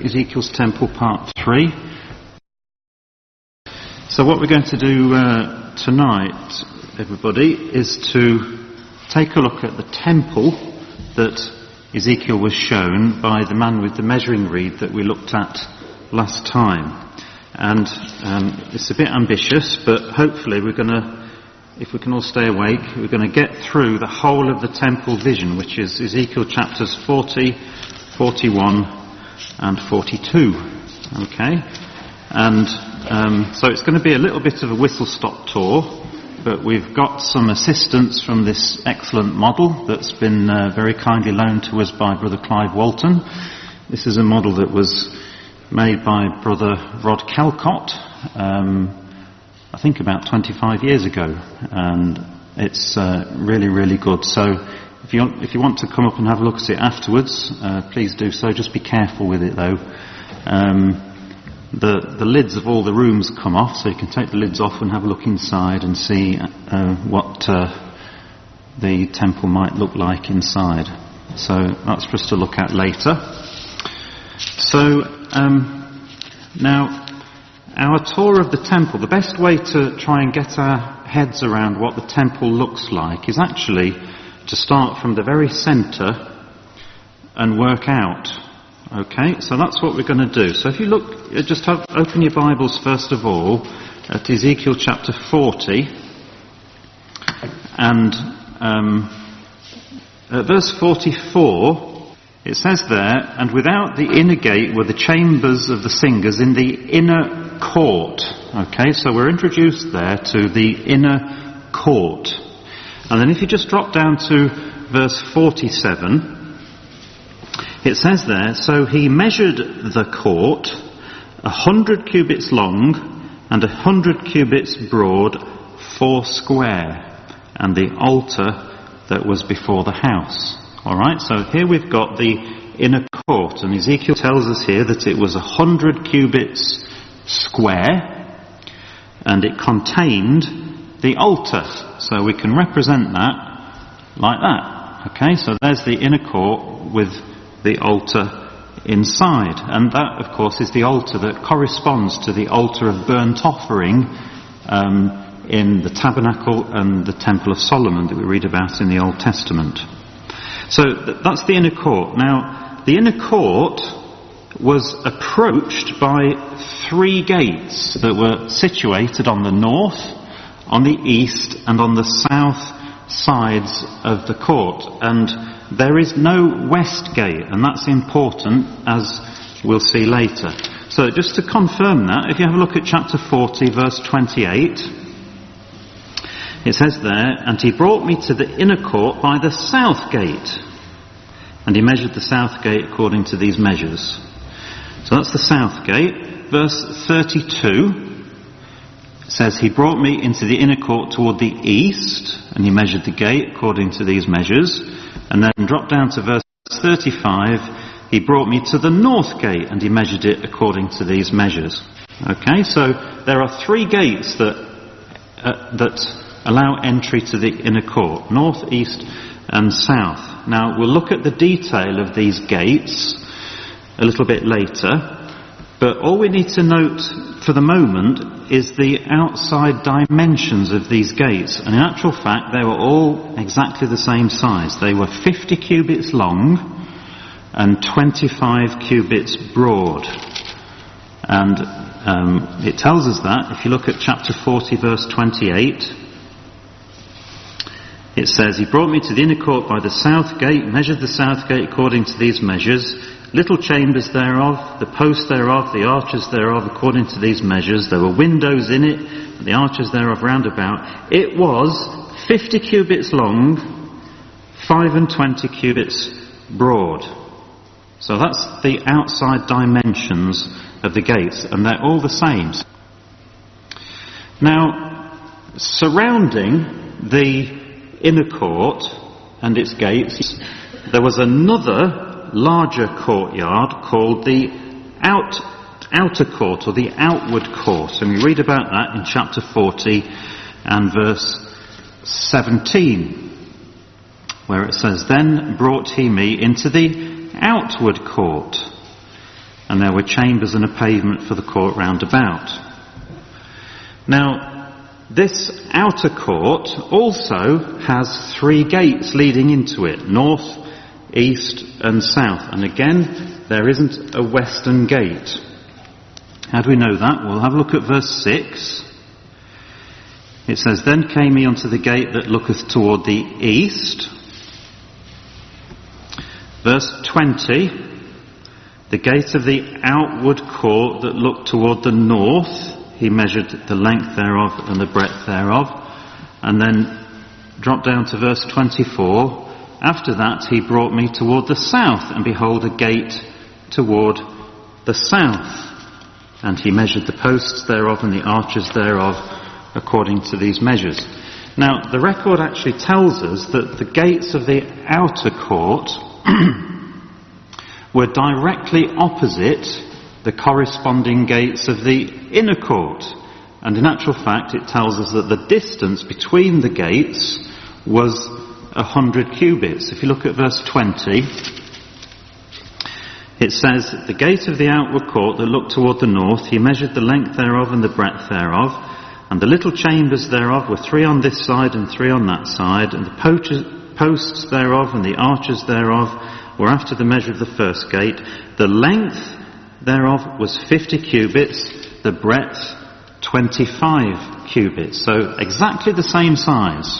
Ezekiel's Temple Part 3. So what we're going to do tonight, everybody, is to take a look at the temple that Ezekiel was shown by the man with the measuring reed that we looked at last time. And it's a bit ambitious, but hopefully we're going to, if we can all stay awake, we're going to get through the whole of the temple vision, which is Ezekiel chapters 40, 41 and 42. Okay? And so it's going to be a little bit of a whistle-stop tour, but we've got some assistance from this excellent model that's been very kindly loaned to us by Brother Clive Walton. This is a model that was made by Brother Rod Calcott, I think about 25 years ago, and it's really, really good. So if you want to come up and have a look at it afterwards, please do so. Just be careful with it though. The lids of all the rooms come off, so you can take the lids off and have a look inside and see what the temple might look like inside. So that's for us to look at later. So now, our tour of the temple, the best way to try and get our heads around what the temple looks like is actually to start from the very centre and work out. Okay, so that's what we're going to do. So if you look, just open your Bibles first of all at Ezekiel chapter 40 and at verse 44 it says there, "And without the inner gate were the chambers of the singers in the inner court." Okay, so we're introduced there to the inner court. And then if you just drop down to verse 47, it says there, "So he measured the court 100 cubits long and 100 cubits broad, 4 square, and the altar that was before the house." Alright, so here we've got the inner court, and Ezekiel tells us here that it was 100 cubits square, and it contained the altar. So we can represent that like that. Okay, so there's the inner court with the altar inside. And that, of course, is the altar that corresponds to the altar of burnt offering in the tabernacle and the temple of Solomon that we read about in the Old Testament. So that's the inner court. Now, the inner court was approached by 3 gates that were situated on the north, on the east, and on the south sides of the court. And there is no west gate, and that's important, as we'll see later. So just to confirm that, if you have a look at chapter 40, verse 28, it says there, "And he brought me to the inner court by the south gate, and he measured the south gate according to these measures." So that's the south gate. Verse 32 says, "He brought me into the inner court toward the east, and he measured the gate according to these measures." And then drop down to verse 35, "He brought me to the north gate, and he measured it according to these measures." Okay, so there are 3 gates that allow entry to the inner court, north, east and south. Now we'll look at the detail of these gates a little bit later, but all we need to note for the moment is the outside dimensions of these gates. And in actual fact, they were all exactly the same size. They were 50 cubits long and 25 cubits broad. And it tells us that, if you look at chapter 40, verse 28, it says, "He brought me to the inner court by the south gate, measured the south gate according to these measures, little chambers thereof, the posts thereof, the arches thereof, according to these measures. There were windows in it, and the arches thereof round about. It was 50 cubits long, 25 cubits broad." So that's the outside dimensions of the gates, and they're all the same. Now, surrounding the inner court and its gates, there was another larger courtyard called the outer court, or the outward court, and we read about that in chapter 40 and verse 17, where it says, "Then brought he me into the outward court, and there were chambers and a pavement for the court round about. Now, this outer court also has 3 gates leading into it, north, east and south. And again, there isn't a western gate. How do we know that? We'll have a look at verse 6. It says, "Then came he unto the gate that looketh toward the east." Verse 20, "The gate of the outward court that looked toward the north, he measured the length thereof and the breadth thereof." And then drop down to verse 24. "After that he brought me toward the south, and behold a gate toward the south. And he measured the posts thereof and the arches thereof according to these measures." Now, the record actually tells us that the gates of the outer court were directly opposite the corresponding gates of the inner court. And in actual fact, it tells us that the distance between the gates was 100 cubits. If you look at verse 20, it says, "The gate of the outward court that looked toward the north, he measured the length thereof and the breadth thereof, and the little chambers thereof were 3 on this side and 3 on that side, and the posts thereof and the arches thereof were after the measure of the first gate. The length thereof was 50 cubits, the breadth 25 cubits." So exactly the same size.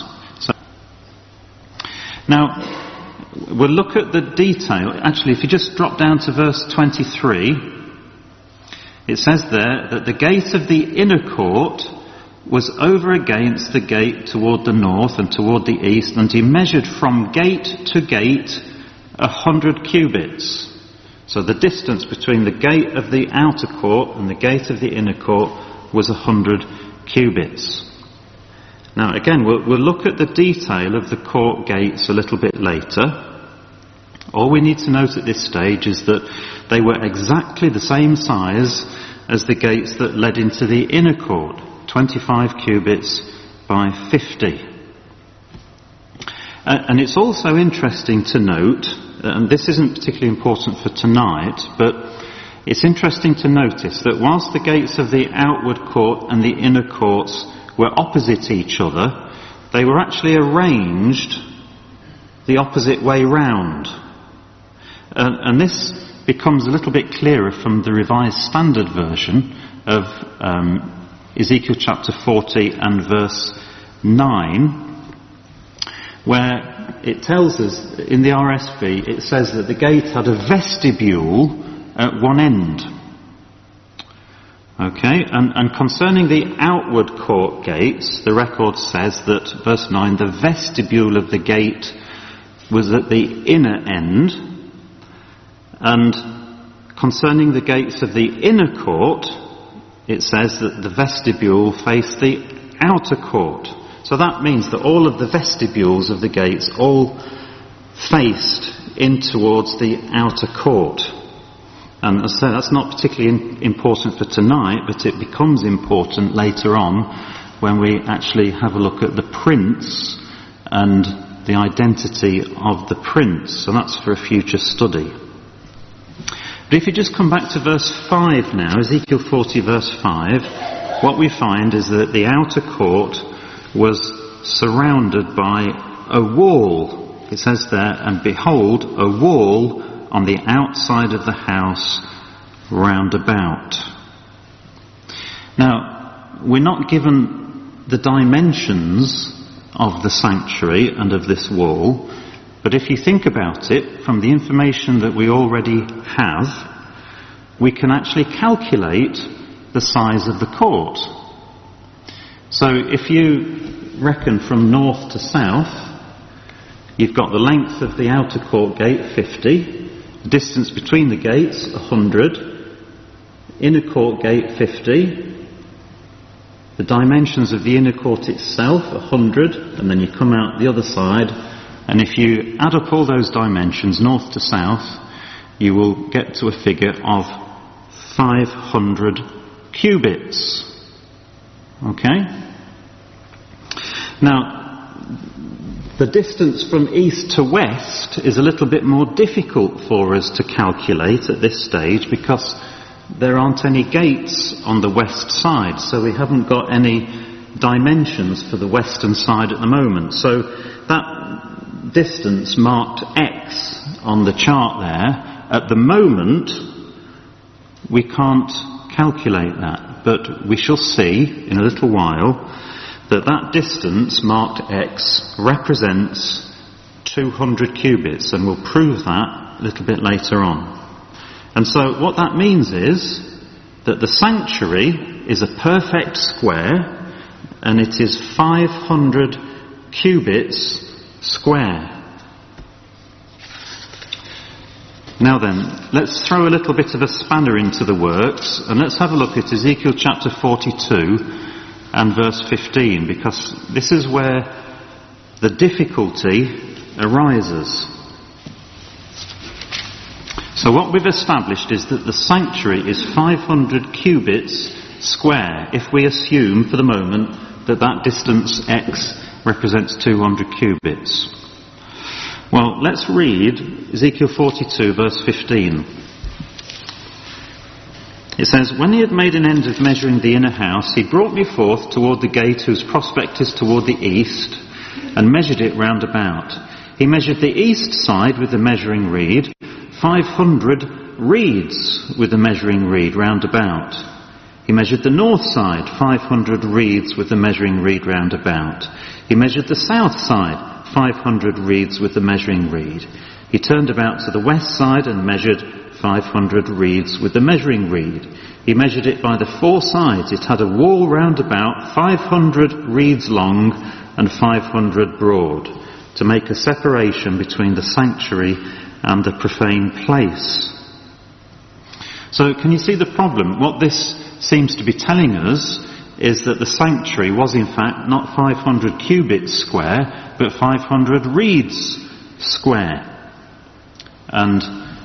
Now, we'll look at the detail. Actually, if you just drop down to verse 23, it says there that the gate of the inner court was over against the gate toward the north and toward the east, and he measured from gate to gate 100 cubits. So the distance between the gate of the outer court and the gate of the inner court was 100 cubits. Now again, we'll look at the detail of the court gates a little bit later. All we need to note at this stage is that they were exactly the same size as the gates that led into the inner court, 25 cubits by 50. And it's also interesting to note, and this isn't particularly important for tonight, but it's interesting to notice that whilst the gates of the outward court and the inner courts were opposite each other, they were actually arranged the opposite way round. And this becomes a little bit clearer from the Revised Standard Version of Ezekiel chapter 40 and verse 9, where it tells us, in the RSV, it says that the gate had a vestibule at one end. Okay, and concerning the outward court gates, the record says that, verse 9, the vestibule of the gate was at the inner end, and concerning the gates of the inner court, it says that the vestibule faced the outer court. So that means that all of the vestibules of the gates all faced in towards the outer court. And as I say, that's not particularly important for tonight, but it becomes important later on when we actually have a look at the prince and the identity of the prince. So that's for a future study. But if you just come back to verse 5 now, Ezekiel 40 verse 5, what we find is that the outer court was surrounded by a wall. It says there, "And behold, a wall on the outside of the house round about." Now, we're not given the dimensions of the sanctuary and of this wall, but if you think about it, from the information that we already have, we can actually calculate the size of the court. So if you reckon from north to south, you've got the length of the outer court gate, 50, the distance between the gates, 100, inner court gate, 50, the dimensions of the inner court itself, 100, and then you come out the other side, and if you add up all those dimensions, north to south, you will get to a figure of 500 cubits. Okay? Now, The distance from east to west is a little bit more difficult for us to calculate at this stage because there aren't any gates on the west side, so we haven't got any dimensions for the western side at the moment. So that distance marked X on the chart there, at the moment we can't calculate that, but we shall see in a little while that distance marked X represents 200 cubits, and we'll prove that a little bit later on. And so what that means is that the sanctuary is a perfect square, and it is 500 cubits square. Now then, let's throw a little bit of a spanner into the works, and let's have a look at Ezekiel chapter 42 and verse 15, because this is where the difficulty arises. So what we've established is that the sanctuary is 500 cubits square, if we assume for the moment that distance X represents 200 cubits. Well, let's read Ezekiel 42 verse 15. It says, "When he had made an end of measuring the inner house, he brought me forth toward the gate whose prospect is toward the east, and measured it round about. He measured the east side with the measuring reed, 500 reeds with the measuring reed round about. He measured the north side, 500 reeds with the measuring reed round about. He measured the south side, 500 reeds with the measuring reed. He turned about to the west side and measured 500 reeds with the measuring reed. He measured it by the four sides. It had a wall round about, 500 reeds long and 500 broad, to make a separation between the sanctuary and the profane place." So can you see the problem? What this seems to be telling us is that the sanctuary was in fact not 500 cubits square, but 500 reeds square. And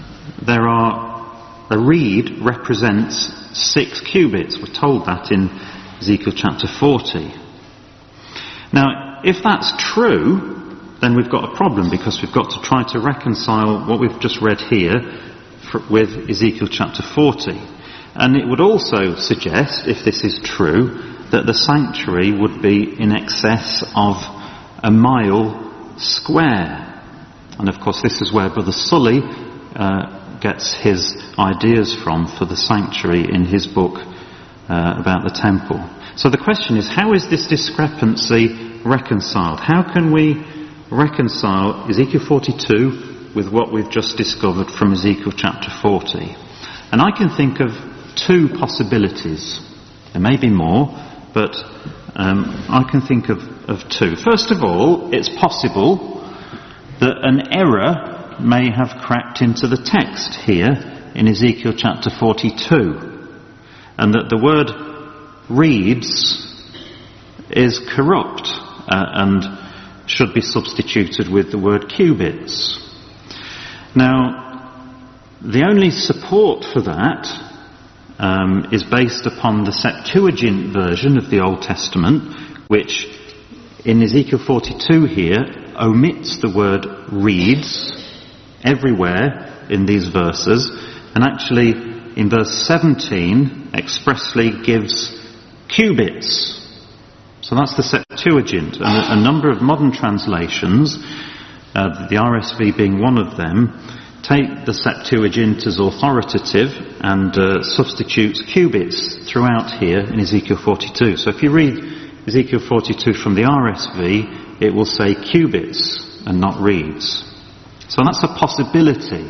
a reed represents 6 cubits. We're told that in Ezekiel chapter 40. Now, if that's true, then we've got a problem, because we've got to try to reconcile what we've just read here with Ezekiel chapter 40. And it would also suggest, if this is true, that the sanctuary would be in excess of 1 mile square. And of course this is where Brother Sully gets his ideas from for the sanctuary in his book about the temple. So the question is, how is this discrepancy reconciled? How can we reconcile Ezekiel 42 with what we've just discovered from Ezekiel chapter 40? And I can think of 2 possibilities. There may be more, but I can think of 2. First of all, it's possible that an error may have crept into the text here in Ezekiel chapter 42, and that the word reeds is corrupt and should be substituted with the word cubits. Now, the only support for that is based upon the Septuagint version of the Old Testament, which in Ezekiel 42 here omits the word reeds everywhere in these verses, and actually in verse 17 expressly gives cubits. So that's the Septuagint, and a number of modern translations, the RSV being one of them, take the Septuagint as authoritative and substitutes cubits throughout here in Ezekiel 42. So if you read Ezekiel 42 from the RSV, it will say cubits and not reeds. So that's a possibility.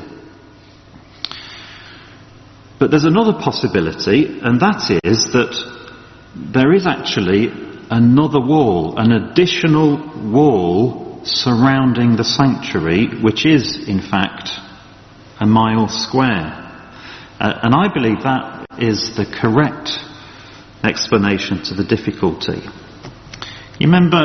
But there's another possibility, and that is that there is actually another wall, an additional wall surrounding the sanctuary, which is in fact 1 mile square. And I believe that is the correct explanation to the difficulty. You remember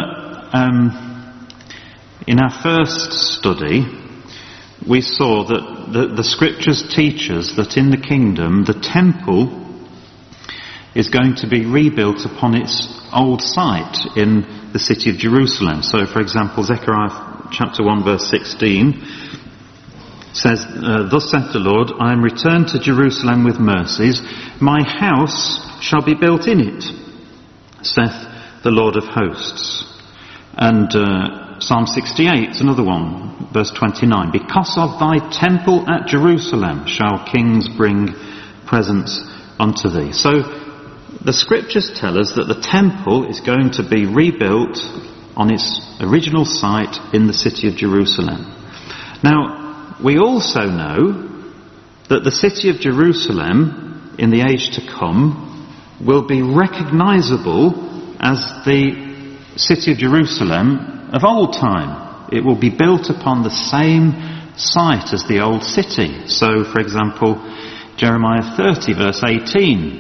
in our first study we saw that the scriptures teach us that in the kingdom the temple is going to be rebuilt upon its old site in the city of Jerusalem. So, for example, Zechariah chapter 1 verse 16 says, "Thus saith the Lord, I am returned to Jerusalem with mercies. My house shall be built in it, saith the Lord of hosts." And Psalm 68 is another one, verse 29. "Because of thy temple at Jerusalem shall kings bring presents unto thee." So the scriptures tell us that the temple is going to be rebuilt on its original site in the city of Jerusalem. Now, we also know that the city of Jerusalem in the age to come will be recognizable as the city of Jerusalem of old time. It will be built upon the same site as the old city. So, for example, Jeremiah 30 verse 18.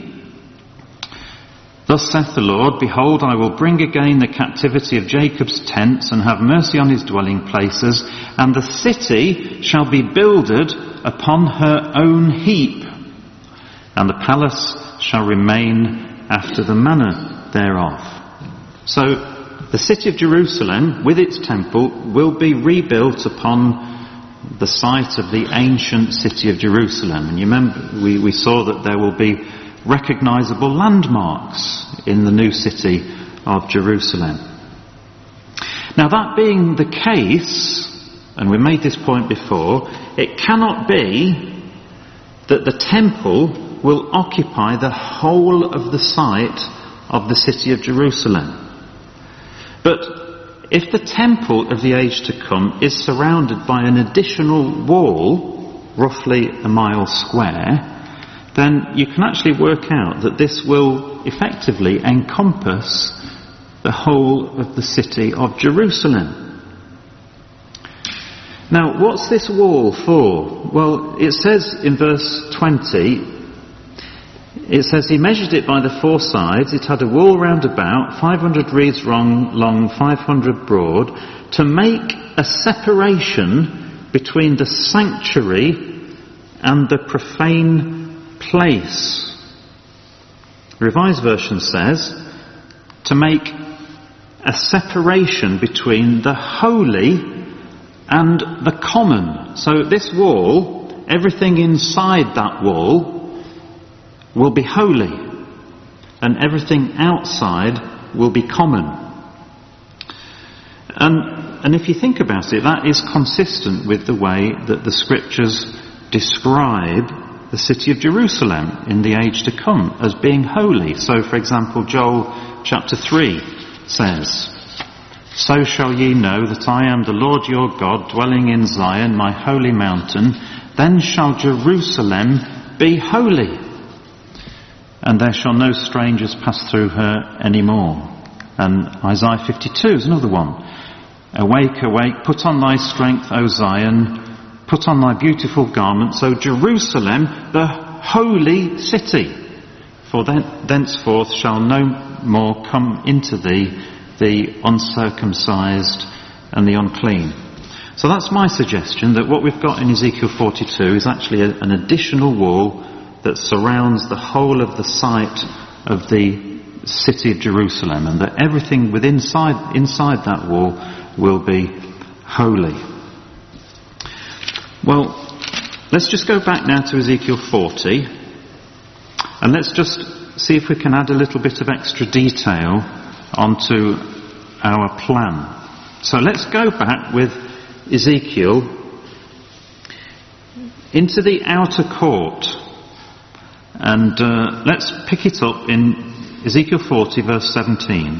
"Thus saith the Lord, Behold, I will bring again the captivity of Jacob's tents, and have mercy on his dwelling places, and the city shall be builded upon her own heap, and the palace shall remain after the manner thereof." So the city of Jerusalem, with its temple, will be rebuilt upon the site of the ancient city of Jerusalem. And you remember, we saw that there will be recognizable landmarks in the new city of Jerusalem. Now, that being the case, and we made this point before, it cannot be that the temple will occupy the whole of the site of the city of Jerusalem. But if the temple of the age to come is surrounded by an additional wall, roughly a mile square, then you can actually work out that this will effectively encompass the whole of the city of Jerusalem. Now, what's this wall for? Well, it says in verse 20, it says, "He measured it by the four sides. It had a wall round about, 500 reeds long, 500 broad, to make a separation between the sanctuary and the profane place." The Revised Version says, to make a separation between the holy and the common. So this wall, everything inside that wall will be holy, and everything outside will be common. And if you think about it, that is consistent with the way that the scriptures describe the city of Jerusalem in the age to come as being holy. So, for example, Joel chapter 3 says, "So shall ye know that I am the Lord your God, dwelling in Zion, my holy mountain. Then shall Jerusalem be holy, and there shall no strangers pass through her any more." And Isaiah 52 is another one. "Awake, awake, put on thy strength, O Zion, put on thy beautiful garments, O Jerusalem, the holy city. For thenceforth shall no more come into thee the uncircumcised and the unclean." So that's my suggestion, that what we've got in Ezekiel 42 is actually an additional wall that surrounds the whole of the site of the city of Jerusalem, and that everything inside that wall will be holy. Well, let's just go back now to Ezekiel 40, and let's just see if we can add a little bit of extra detail onto our plan. So let's go back with Ezekiel into the outer court, and let's pick it up in Ezekiel 40 verse 17.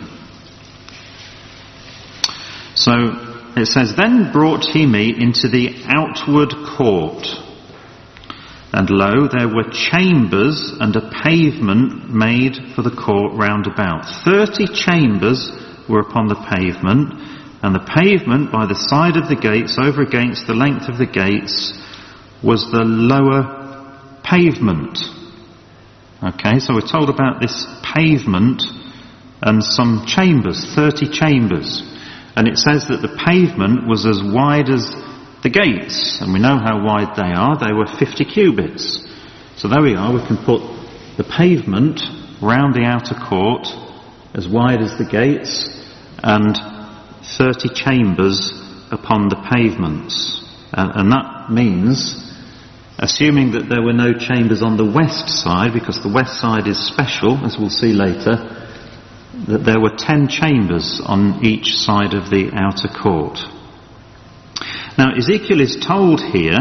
So it says, "Then brought he me into the outward court, and lo, there were chambers and a pavement made for the court round about. 30 chambers were upon the pavement, and the pavement by the side of the gates, over against the length of the gates, was the lower pavement." Okay, so we're told about this pavement and some chambers, 30 chambers. And it says that the pavement was as wide as the gates. And we know how wide they are. They were 50 cubits. So there we are. We can put the pavement round the outer court as wide as the gates, and 30 chambers upon the pavements. And that means, assuming that there were no chambers on the west side, because the west side is special, as we'll see later, that there were 10 chambers on each side of the outer court. Now, Ezekiel is told here,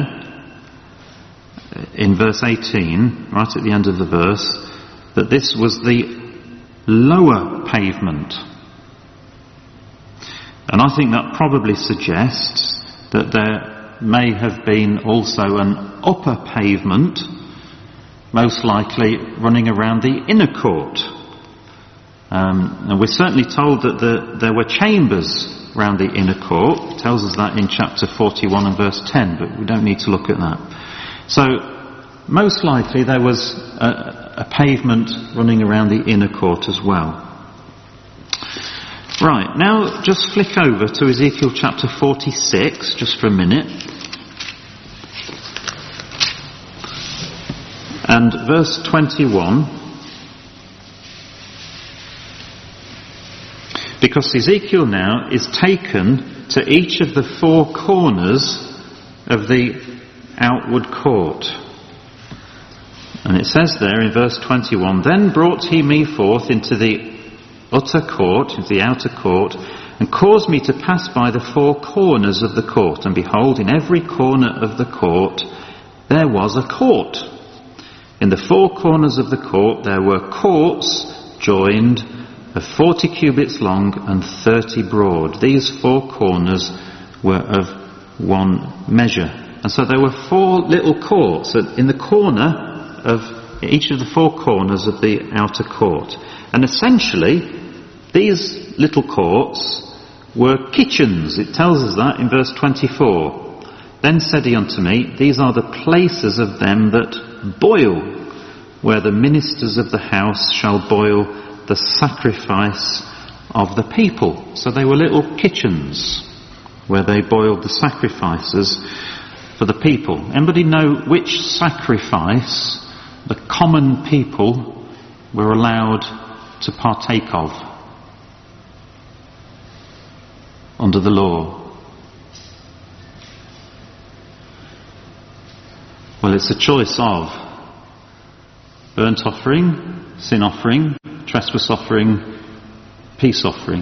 in verse 18, right at the end of the verse, that this was the lower pavement. And I think that probably suggests that there may have been also an upper pavement, most likely running around the inner court. And we're certainly told that there were chambers around the inner court. It tells us that in chapter 41 and verse 10, but we don't need to look at that. So, most likely there was a pavement running around the inner court as well. Right, now just flick over to Ezekiel chapter 46, just for a minute. And verse 21. Because Ezekiel now is taken to each of the four corners of the outward court. And it says there in verse 21, Then brought he me forth into the utter court, into the outer court, and caused me to pass by the four corners of the court. And behold, in every corner of the court there was a court. In the four corners of the court there were courts joined of 40 cubits long and 30 broad. These four corners were of one measure. And so there were four little courts in the corner of each of the four corners of the outer court. And essentially, these little courts were kitchens. It tells us that in verse 24. Then said he unto me, These are the places of them that boil, where the ministers of the house shall boil the sacrifice of the people. So they were little kitchens where they boiled the sacrifices for the people. Anybody know which sacrifice the common people were allowed to partake of under the law? Well, it's a choice of burnt offering, sin offering, trespass offering, peace offering.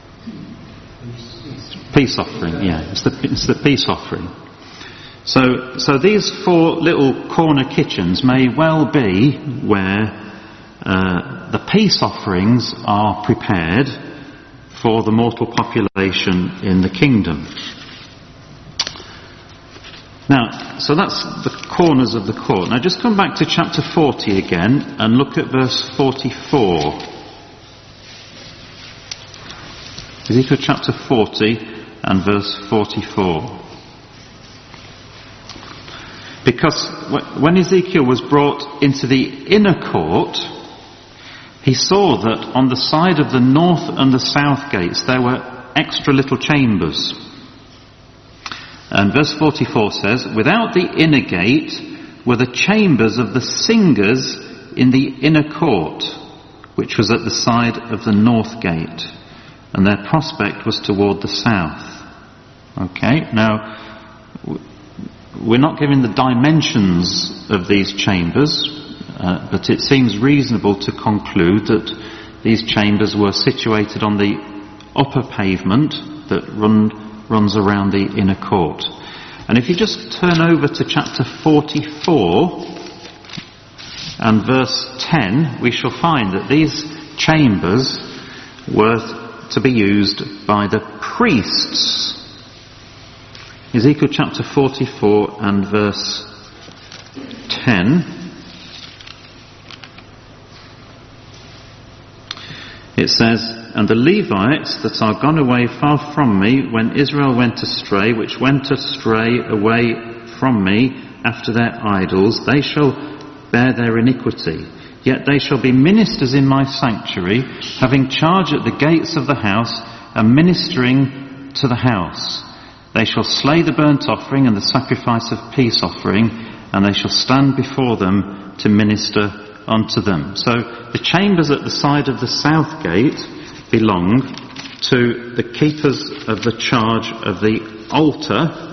Peace offering, yeah, it's the peace offering. So these four little corner kitchens may well be where the peace offerings are prepared for the mortal population in the kingdom. Now, so that's the corners of the court. Now just come back to chapter 40 again and look at verse 44. Ezekiel chapter 40 and verse 44. Because when Ezekiel was brought into the inner court, he saw that on the side of the north and the south gates there were extra little chambers. And verse 44 says, Without the inner gate were the chambers of the singers in the inner court, which was at the side of the north gate, and their prospect was toward the south. Okay, now we're not given the dimensions of these chambers, but it seems reasonable to conclude that these chambers were situated on the upper pavement that runs around the inner court. And if you just turn over to chapter 44 and verse 10, we shall find that these chambers were to be used by the priests. Ezekiel chapter 44 and verse 10. It says, And the Levites that are gone away far from me, when Israel went astray, which went astray away from me after their idols, they shall bear their iniquity. Yet they shall be ministers in my sanctuary, having charge at the gates of the house, and ministering to the house. They shall slay the burnt offering and the sacrifice of peace offering, and they shall stand before them to minister unto them. So the chambers at the side of the south gate belong to the keepers of the charge of the altar.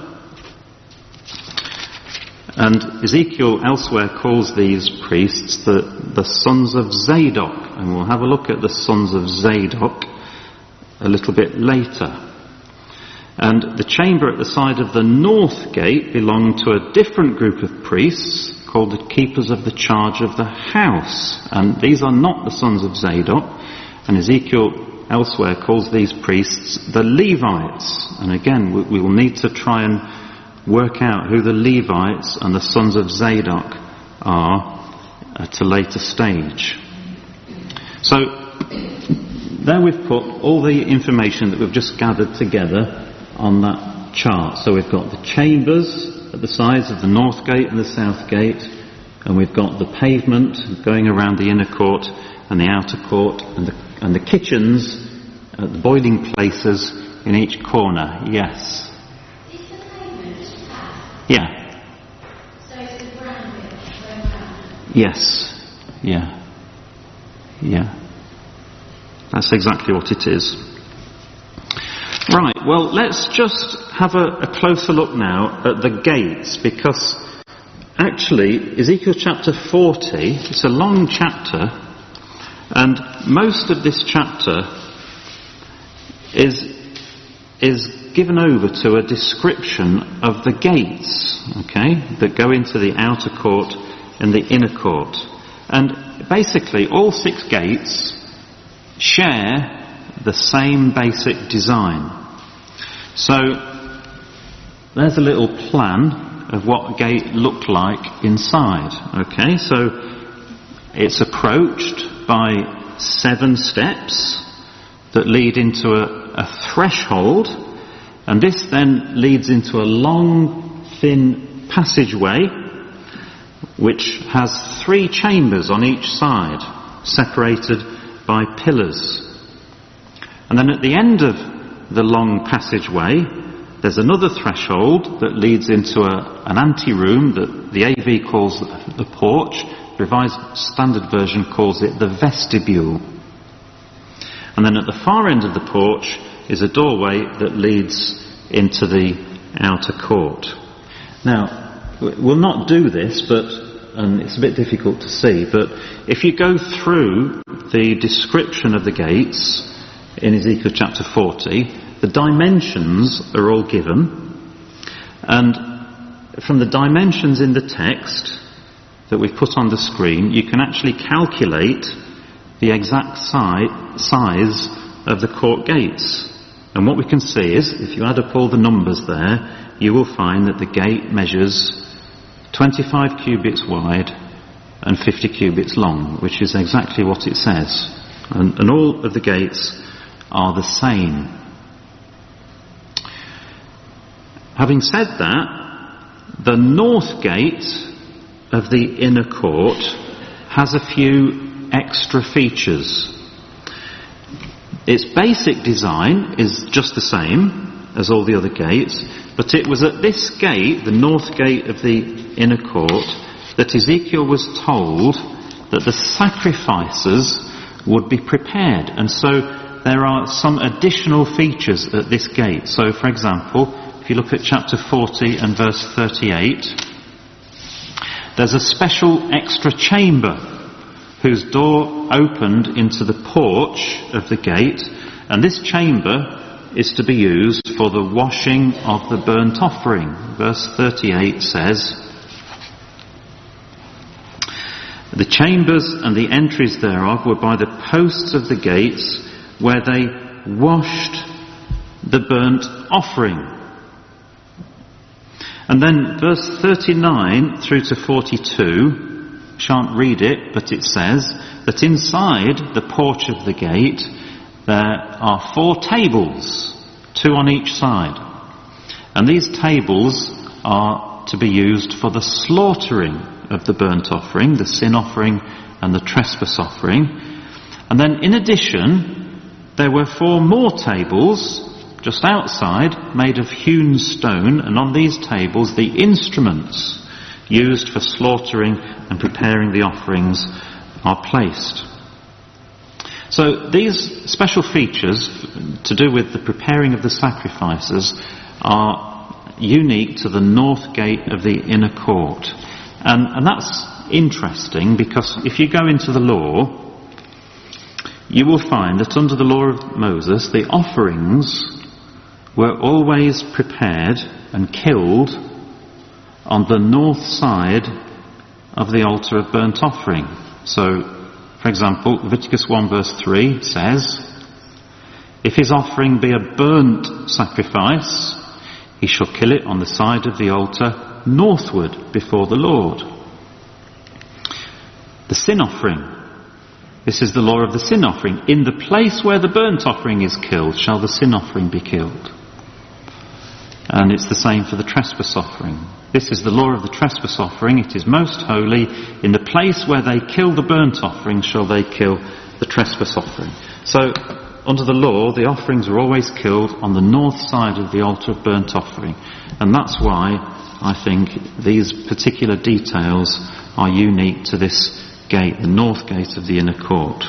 And Ezekiel elsewhere calls these priests the sons of Zadok. And we'll have a look at the sons of Zadok a little bit later. And the chamber at the side of the north gate belonged to a different group of priests called the keepers of the charge of the house. And these are not the sons of Zadok. And Ezekiel elsewhere calls these priests the Levites. And again, we will need to try and work out who the Levites and the sons of Zadok are at a later stage. So there we've put all the information that we've just gathered together on that chart. So we've got the chambers at the sides of the north gate and the south gate, and we've got the pavement going around the inner court and the outer court, and the kitchens, the boiling places in each corner. Yes. Is the pavement flat? Yeah. So it's the brown bit going round? Yes. Yeah. Yeah. That's exactly what it is. Right, well, let's just have a closer look now at the gates, because actually Ezekiel chapter 40, it's a long chapter, and most of this chapter is given over to a description of the gates, okay, that go into the outer court and the inner court. And basically all 6 gates share the same basic design. So there's a little plan of what a gate looked like inside. Okay, so it's approached by 7 steps that lead into a threshold, and this then leads into a long, thin passageway which has 3 chambers on each side, separated by pillars. And then at the end of the long passageway, there's another threshold that leads into an anteroom that the AV calls the porch. The Revised Standard Version calls it the vestibule. And then at the far end of the porch is a doorway that leads into the outer court. Now, we'll not do this, and it's a bit difficult to see, but if you go through the description of the gates in Ezekiel chapter 40, the dimensions are all given, and from the dimensions in the text that we've put on the screen, you can actually calculate the exact size of the court gates. And what we can see is, if you add up all the numbers there, you will find that the gate measures 25 cubits wide and 50 cubits long, which is exactly what it says. And all of the gates are the same. Having said that, the north gate of the inner court has a few extra features. Its basic design is just the same as all the other gates, but it was at this gate, the north gate of the inner court, that Ezekiel was told that the sacrifices would be prepared. And so there are some additional features at this gate. So, for example, if you look at chapter 40 and verse 38, there's a special extra chamber whose door opened into the porch of the gate, and this chamber is to be used for the washing of the burnt offering. Verse 38 says, "The chambers and the entries thereof were by the posts of the gates, where they washed the burnt offering." And then verse 39 through to 42, shan't read it, but it says that inside the porch of the gate there are 4 tables, 2 on each side. And these tables are to be used for the slaughtering of the burnt offering, the sin offering and the trespass offering. And then in addition, there were 4 more tables just outside, made of hewn stone, and on these tables the instruments used for slaughtering and preparing the offerings are placed. So these special features to do with the preparing of the sacrifices are unique to the north gate of the inner court. And that's interesting, because if you go into the law, you will find that under the law of Moses, the offerings were always prepared and killed on the north side of the altar of burnt offering. So, for example, Leviticus 1 verse 3 says, "If his offering be a burnt sacrifice, he shall kill it on the side of the altar northward before the Lord." The sin offering. This is the law of the sin offering. "In the place where the burnt offering is killed, shall the sin offering be killed." And it's the same for the trespass offering. This is the law of the trespass offering. It is most holy. In the place where they kill the burnt offering, shall they kill the trespass offering. So, under the law, the offerings were always killed on the north side of the altar of burnt offering. And that's why I think these particular details are unique to this gate, the north gate of the inner court.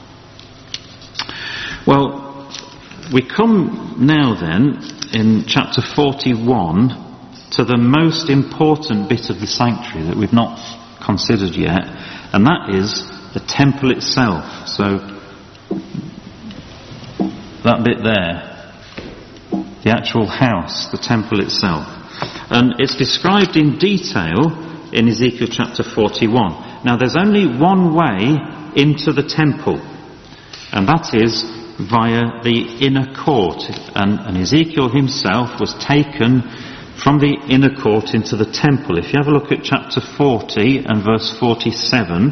Well, we come now then in chapter 41 to the most important bit of the sanctuary that we've not considered yet, and that is the temple itself. So that bit there, the actual house, the temple itself. And it's described in detail in Ezekiel chapter 41. Now there's only one way into the temple, and that is via the inner court. And Ezekiel himself was taken from the inner court into the temple. If you have a look at chapter 40 and verse 47,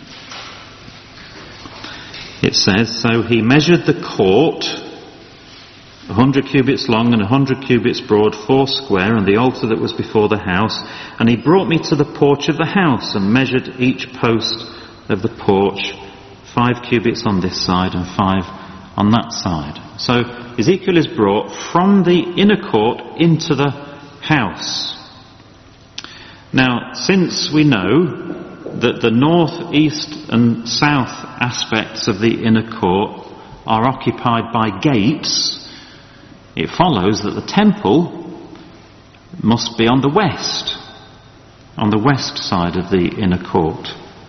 it says, "So he measured the court 100 cubits long and 100 cubits broad, 4 square, and the altar that was before the house. And he brought me to the porch of the house and measured each post of the porch, 5 cubits on this side and 5 on that side." So Ezekiel is brought from the inner court into the house. Now, since we know that the north, east and south aspects of the inner court are occupied by gates, it follows that the temple must be on the west side of the inner court.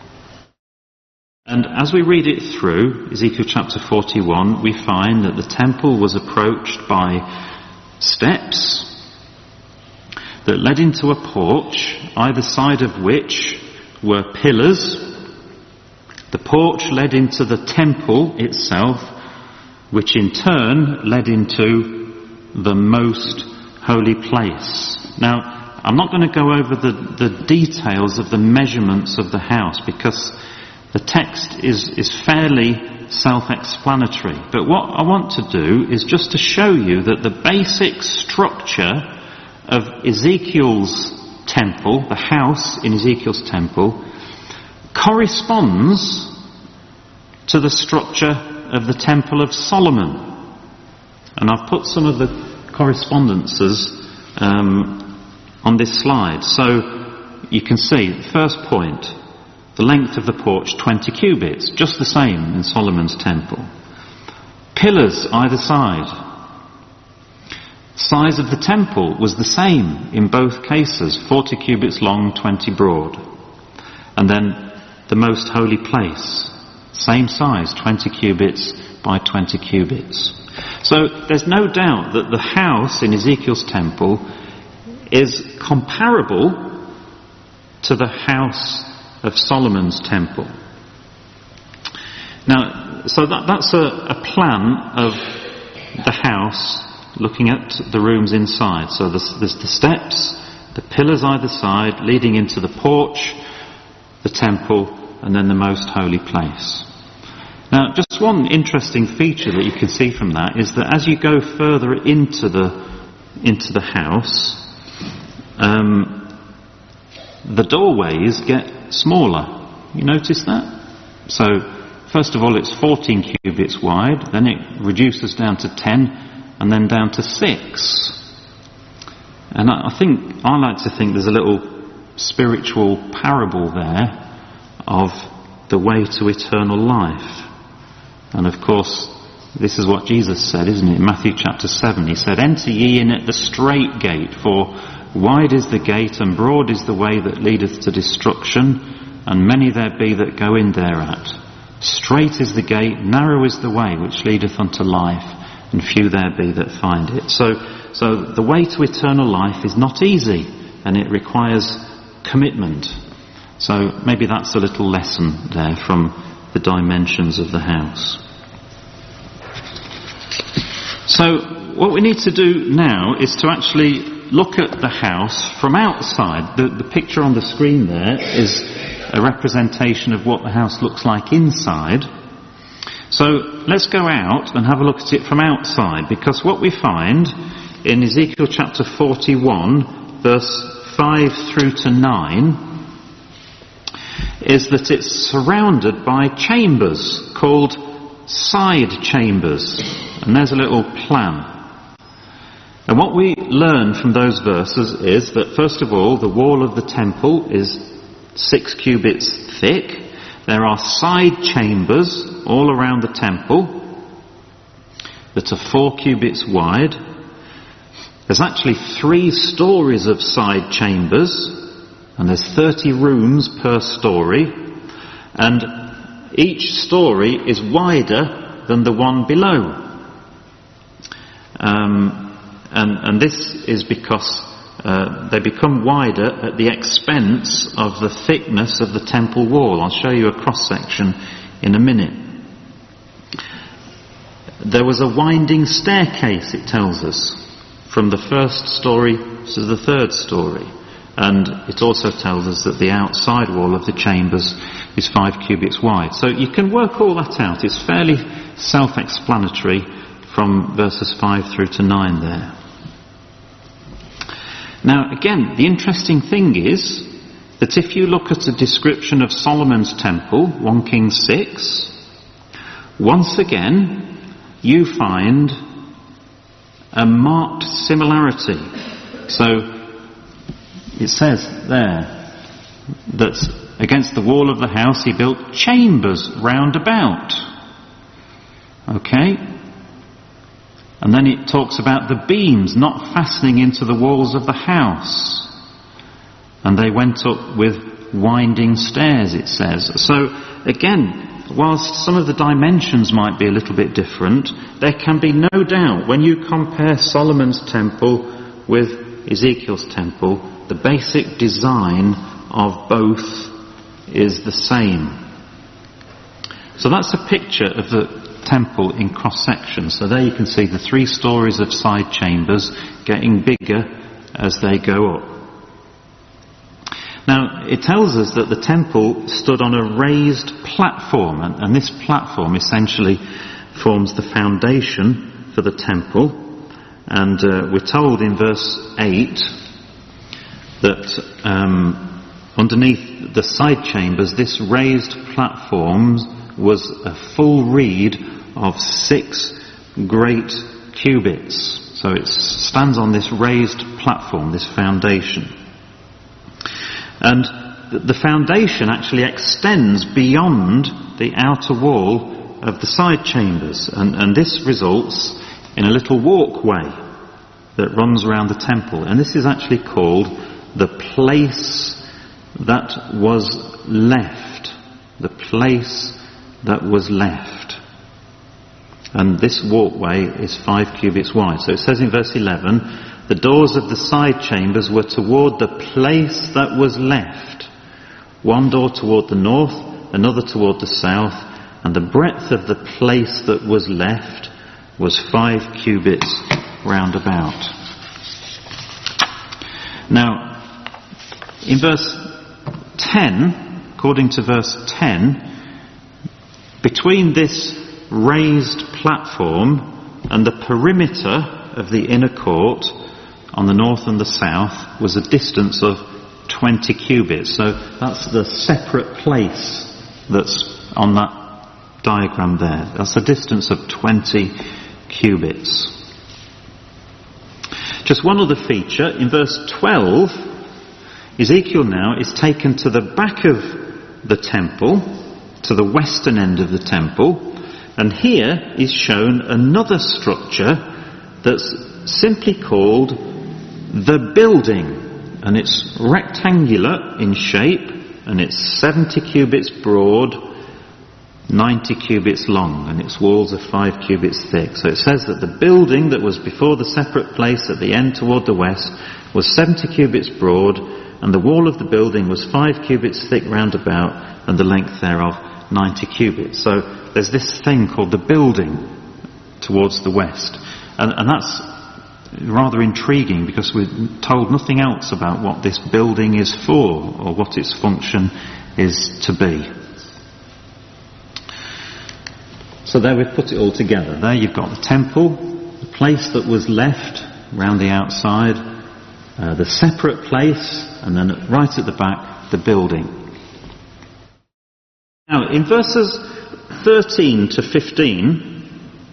And as we read it through, Ezekiel chapter 41, we find that the temple was approached by steps that led into a porch, either side of which were pillars. The porch led into the temple itself, which in turn led into the most holy place. Now, I'm not going to go over the details of the measurements of the house, because the text is fairly self-explanatory. But what I want to do is just to show you that the basic structure of Ezekiel's temple, the house in Ezekiel's temple, corresponds to the structure of the Temple of Solomon. And I've put some of the correspondences on this slide. So you can see, first point, the length of the porch, 20 cubits, just the same in Solomon's temple. Pillars either side. Size of the temple was the same in both cases, 40 cubits long, 20 broad. And then the most holy place, same size, 20 cubits by 20 cubits. So there's no doubt that the house in Ezekiel's temple is comparable to the house of Solomon's temple. Now, so that's a plan of the house, looking at the rooms inside. So there's the steps, the pillars either side, leading into the porch, the temple, and then the most holy place. Now, just one interesting feature that you can see from that is that as you go further into the house, the doorways get smaller. You notice that? So, first of all, it's 14 cubits wide, then it reduces down to 10, and then down to 6. And I like to think there's a little spiritual parable there of the way to eternal life. And of course, this is what Jesus said, isn't it? In Matthew chapter 7, he said, "Enter ye in at the strait gate, for wide is the gate and broad is the way that leadeth to destruction, and many there be that go in thereat. Strait is the gate, narrow is the way which leadeth unto life, and few there be that find it." So the way to eternal life is not easy, and it requires commitment. So maybe that's a little lesson there from the dimensions of the house. So what we need to do now is to actually look at the house from outside. The picture on the screen there is a representation of what the house looks like inside. So let's go out and have a look at it from outside, because what we find in Ezekiel chapter 41, verse 5 through to 9, is that it's surrounded by chambers called side chambers. And there's a little plan. And what we learn from those verses is that, first of all, the wall of the temple is 6 cubits thick. There are side chambers all around the temple that are 4 cubits wide. There's actually 3 stories of side chambers, and there's 30 rooms per story, and each story is wider than the one below. And this is because they become wider at the expense of the thickness of the temple wall. I'll show you a cross-section in a minute. There was a winding staircase, it tells us, from the first story to the third story. And it also tells us that the outside wall of the chambers is 5 cubits wide. So you can work all that out. It's fairly self-explanatory from verses 5 through to 9 there. Now again, the interesting thing is that if you look at a description of Solomon's temple, 1 Kings 6, once again you find a marked similarity. So it says there that against the wall of the house he built chambers round about. Okay? And then it talks about the beams not fastening into the walls of the house. And they went up with winding stairs, it says. So again, whilst some of the dimensions might be a little bit different, there can be no doubt when you compare Solomon's temple with Ezekiel's temple, the basic design of both is the same. So that's a picture of the temple in cross-section. So there you can see the 3 stories of side chambers getting bigger as they go up. Now, it tells us that the temple stood on a raised platform, and this platform essentially forms the foundation for the temple. And we're told in verse 8 that underneath the side chambers, this raised platform was a full reed of 6 great cubits. So it stands on this raised platform, this foundation. And the foundation actually extends beyond the outer wall of the side chambers. And this results in a little walkway that runs around the temple. And this is actually called the place that was left. The place that was left. And this walkway is 5 cubits wide. So it says in verse 11, the doors of the side chambers were toward the place that was left. One door toward the north, another toward the south, and the breadth of the place that was left was 5 cubits round about. Now, in verse 10, according to verse 10, between this raised platform and the perimeter of the inner court on the north and the south was a distance of 20 cubits. So that's the separate place that's on that diagram there. That's a distance of 20 cubits. Just one other feature. In verse 12, Ezekiel now is taken to the back of the temple, to the western end of the temple, And here is shown another structure that's simply called the building. And it's rectangular in shape, and it's 70 cubits broad, 90 cubits long, and its walls are 5 cubits thick. So it says that the building that was before the separate place at the end toward the west was 70 cubits broad, and the wall of the building was 5 cubits thick round about, and the length thereof 90 cubits. So there's this thing called the building towards the west. And that's rather intriguing, because we're told nothing else about what this building is for, or what its function is to be. So there we've put it all together. There you've got the temple, the place that was left round the outside, the separate place, and then right at the back, the building. Now, in verses 13 to 15,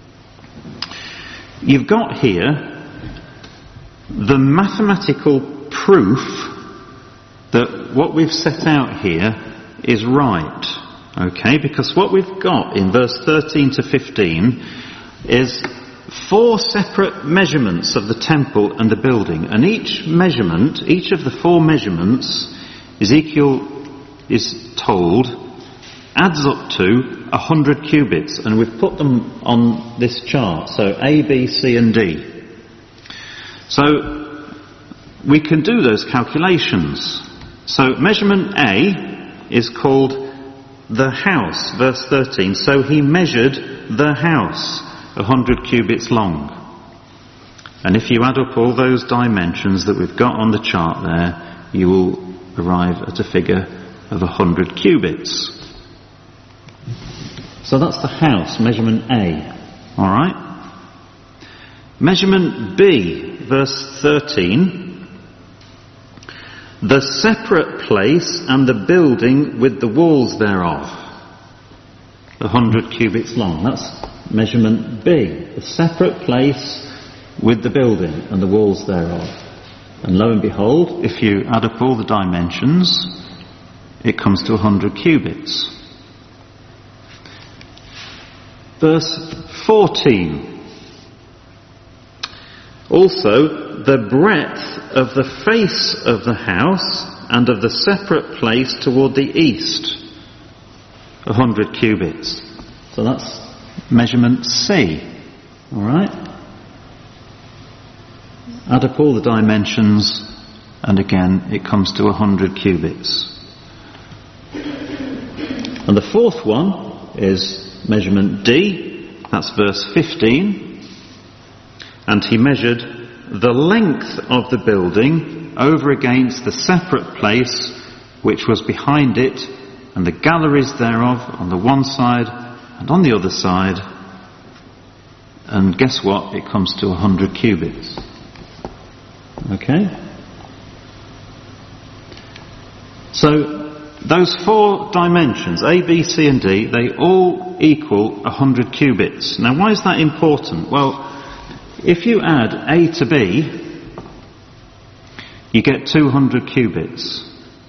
you've got here the mathematical proof that what we've set out here is right. Okay, because what we've got in verse 13 to 15 is 4 separate measurements of the temple and the building. And each measurement, each of the 4 measurements, Ezekiel is told, adds up to 100 cubits. And we've put them on this chart. So A, B, C and D. So we can do those calculations. So measurement A is called the house, verse 13. So he measured the house 100 cubits long. And if you add up all those dimensions that we've got on the chart there, you will arrive at a figure of 100 cubits. So that's the house, measurement A. Alright? Measurement B, verse 13. The separate place and the building with the walls thereof. 100 cubits long. That's measurement B. The separate place with the building and the walls thereof. And lo and behold, if you add up all the dimensions, it comes to 100 cubits. Verse 14. Also, the breadth of the face of the house and of the separate place toward the east, 100 cubits. So that's measurement C. Alright? Add up all the dimensions, and again it comes to 100 cubits. And the fourth one is measurement D. That's verse 15. And he measured the length of the building over against the separate place which was behind it, and the galleries thereof on the one side and on the other side. And guess what? It comes to 100 cubits. Okay? So those 4 dimensions, A, B, C and D, they all equal 100 cubits. Now why is that important? Well, if you add A to B, you get 200 cubits.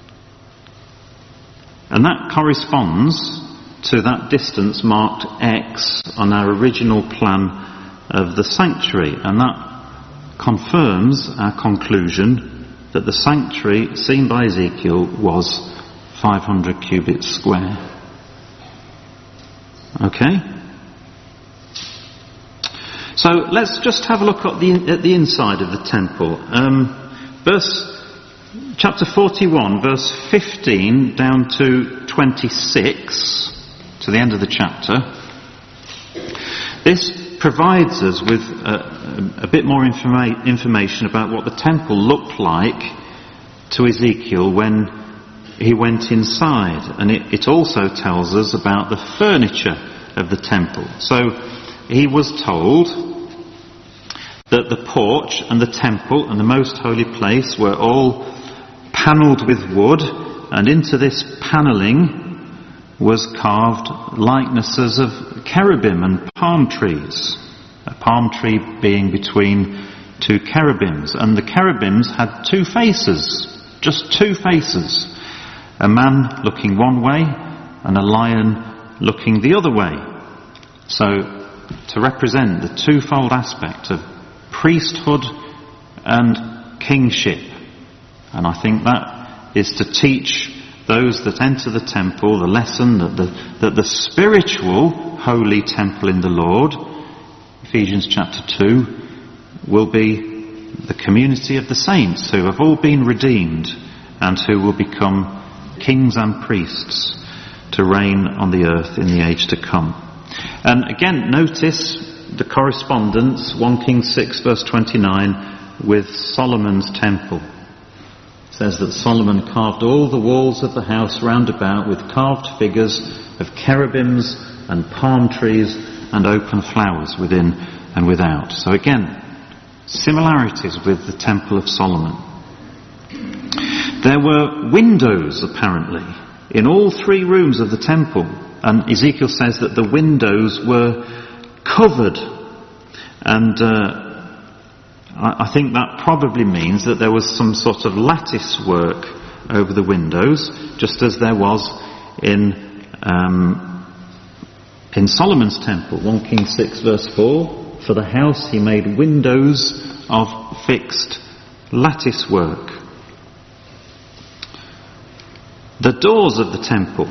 And that corresponds to that distance marked X on our original plan of the sanctuary. And that confirms our conclusion that the sanctuary seen by Ezekiel was 500 cubits square. Okay? So let's just have a look at the inside of the temple. Chapter 41, verse 15 down to 26, to the end of the chapter. This provides us with a bit more information about what the temple looked like to Ezekiel when he went inside. And it also tells us about the furniture of the temple. So he was told that the porch and the temple and the most holy place were all panelled with wood, and into this panelling was carved likenesses of cherubim and palm trees, a palm tree being between 2 cherubims. And the cherubims had 2 faces, just 2 faces, a man looking one way and a lion looking the other way. So, to represent the twofold aspect of priesthood and kingship. And I think that is to teach those that enter the temple the lesson that the spiritual holy temple in the Lord, Ephesians chapter 2, will be the community of the saints who have all been redeemed and who will become kings and priests to reign on the earth in the age to come. And again, notice the correspondence, 1 Kings 6 verse 29, with Solomon's temple. It says that Solomon carved all the walls of the house round about with carved figures of cherubims and palm trees and open flowers within and without. So again, similarities with the temple of Solomon. There were windows, apparently, in all three rooms of the temple. And Ezekiel says that the windows were covered. And I think that probably means that there was some sort of lattice work over the windows, just as there was in Solomon's temple. 1 Kings 6 verse 4, for the house he made windows of fixed lattice work. The doors of the temple.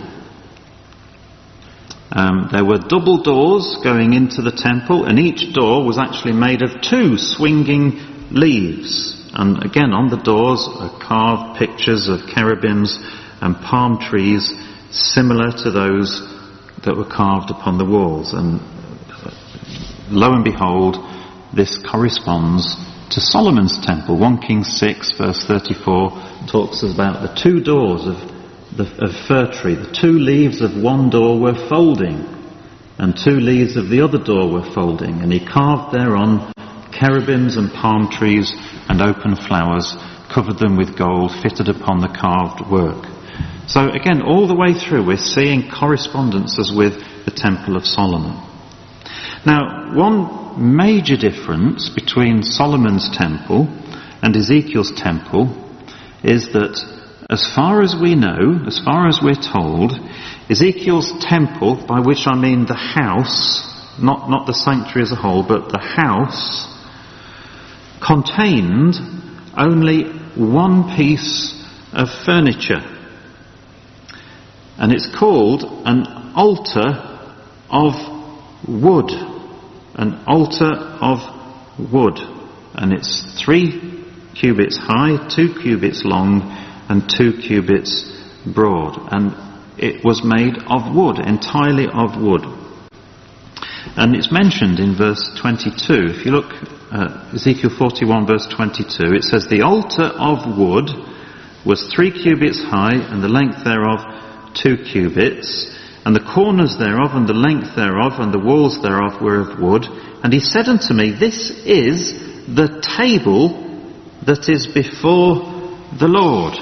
There were double doors going into the temple, and each door was actually made of two swinging leaves. And again, on the doors are carved pictures of cherubims and palm trees similar to those that were carved upon the walls. And lo and behold, this corresponds to Solomon's temple. 1 Kings 6 verse 34 talks about the two doors of fir tree. The two leaves of one door were folding, and two leaves of the other door were folding, and he carved thereon cherubims and palm trees and open flowers, covered them with gold, fitted upon the carved work. So again, all the way through we're seeing correspondences with the Temple of Solomon. Now, one major difference between Solomon's temple and Ezekiel's temple is that as far as we know, as far as we're told, Ezekiel's temple, by which I mean the house, not the sanctuary as a whole, but the house, contained only one piece of furniture. And it's called an altar of wood. An altar of wood. And it's 3 cubits high, 2 cubits long, and 2 cubits broad. And it was made of wood, entirely of wood. And it's mentioned in verse 22. If you look at Ezekiel 41 verse 22, it says, the altar of wood was 3 cubits high, and the length thereof 2 cubits, and the corners thereof, and the length thereof, and the walls thereof were of wood. And he said unto me, this is the table that is before the Lord.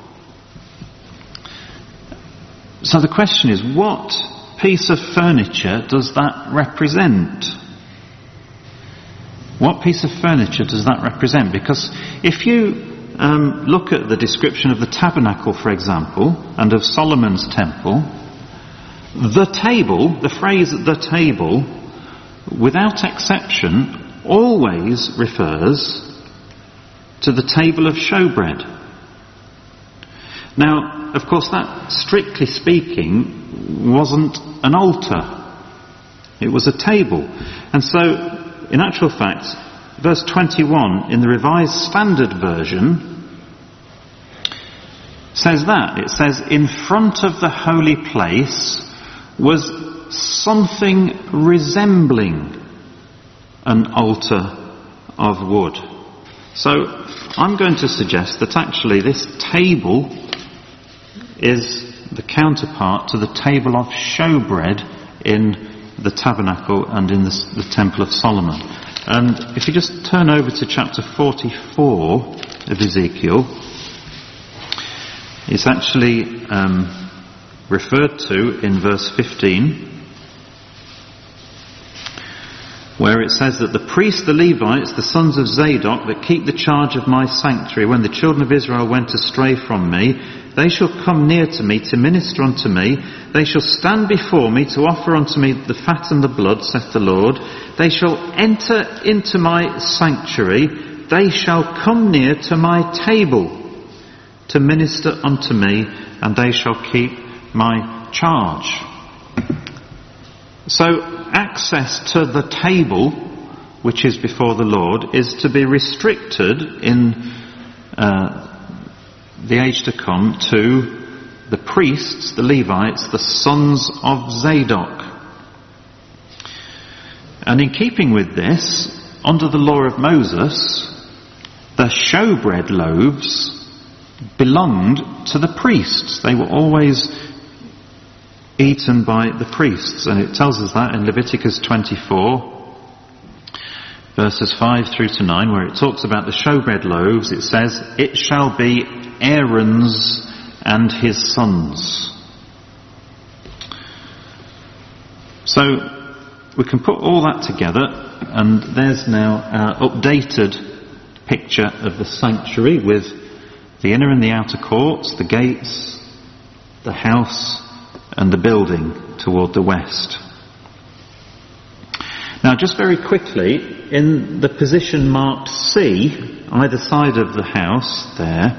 So the question is, what piece of furniture does that represent? What piece of furniture does that represent? Because if you look at the description of the tabernacle, for example, and of Solomon's temple, the table, the phrase the table, without exception, always refers to the table of showbread. Now, of course, that, strictly speaking, wasn't an altar. It was a table. And so, in actual fact, verse 21 in the Revised Standard Version says that. It says, in front of the holy place was something resembling an altar of wood. So, I'm going to suggest that actually this table is the counterpart to the table of showbread in the tabernacle and in the temple of Solomon. And if you just turn over to chapter 44 of Ezekiel, it's actually referred to in verse 15, where it says that the priests, the Levites, the sons of Zadok, that keep the charge of my sanctuary, when the children of Israel went astray from me, they shall come near to me to minister unto me. They shall stand before me to offer unto me the fat and the blood, saith the Lord. They shall enter into my sanctuary. They shall come near to my table to minister unto me, and they shall keep my charge. So access to the table, which is before the Lord, is to be restricted in the age to come to the priests, the Levites, the sons of Zadok. And in keeping with this, under the law of Moses, the showbread loaves belonged to the priests. They were always eaten by the priests, and it tells us that in Leviticus 24 verses 5 through to 9, where it talks about the showbread loaves. It says, it shall be Aaron's and his sons. So we can put all that together, and there's now our updated picture of the sanctuary with the inner and the outer courts, the gates, the house and the building toward the west. Now, just very quickly, in the position marked C, either side of the house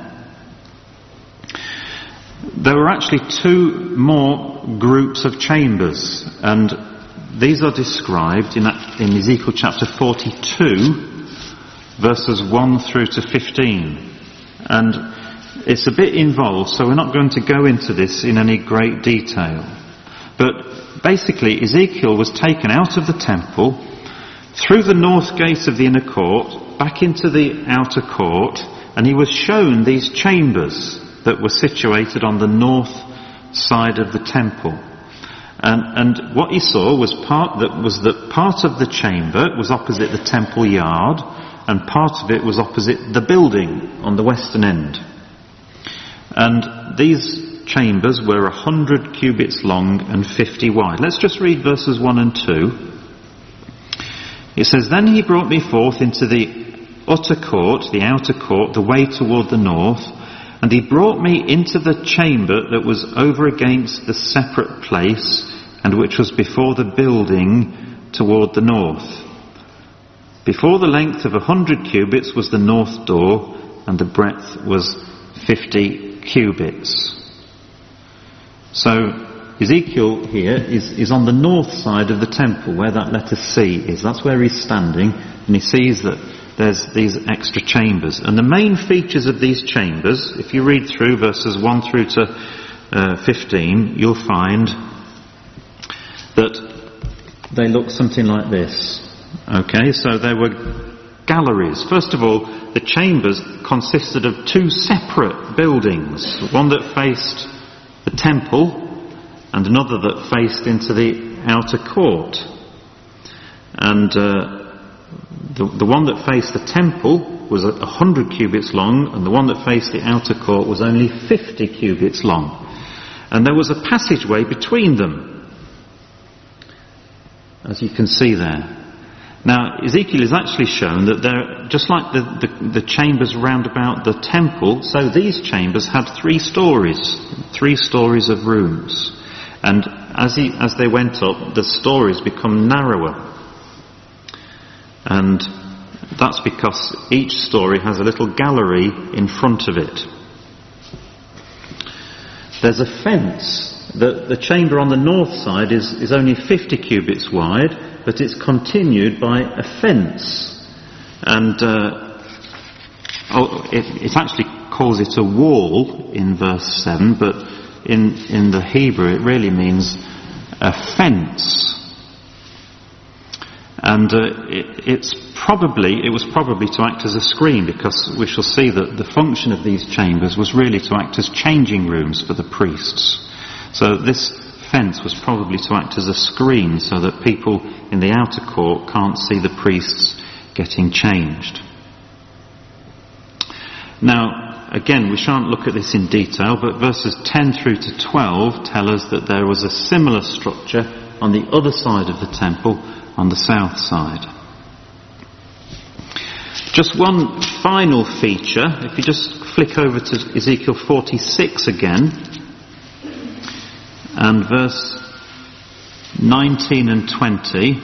there were actually two more groups of chambers, and these are described in Ezekiel chapter 42, verses 1 through to 15. And it's a bit involved, so we're not going to go into this in any great detail. But basically, Ezekiel was taken out of the temple, through the north gate of the inner court, back into the outer court, and he was shown these chambers that were situated on the north side of the temple. And what he saw was that part of the chamber was opposite the temple yard, and part of it was opposite the building on the western end. And these chambers were 100 cubits long and 50 wide. Let's just read verses 1 and 2. It says, then he brought me forth into the utter court, the outer court, the way toward the north, and he brought me into the chamber that was over against the separate place, and which was before the building toward the north. Before the length of 100 cubits was the north door, and the breadth was 50 cubits. So Ezekiel here is on the north side of the temple, where that letter C is. That's where he's standing, and he sees that there's these extra chambers. And the main features of these chambers, if you read through verses 1 through to 15, you'll find that they look something like this. Okay, so there were galleries. First of all, the chambers consisted of two separate buildings, one that faced the temple and another that faced into the outer court. And the one that faced the temple was 100 cubits long, and the one that faced the outer court was only 50 cubits long. And there was a passageway between them, as you can see there. Now, Ezekiel is actually shown that there, just like the chambers round about the temple, so these chambers had 3 stories of rooms. And as they went up, the stories become narrower. And that's because each story has a little gallery in front of it. There's a fence. The chamber on the north side is only 50 cubits wide, but it's continued by a fence. And it actually calls it a wall in verse 7, but in the Hebrew it really means a fence. And it was probably to act as a screen, because we shall see that the function of these chambers was really to act as changing rooms for the priests. So this fence was probably to act as a screen so that people in the outer court can't see the priests getting changed. Now, again, we shan't look at this in detail, but verses 10 through to 12 tell us that there was a similar structure on the other side of the temple, on the south side. Just one final feature, if you just flick over to Ezekiel 46 again, and verse 19 and 20,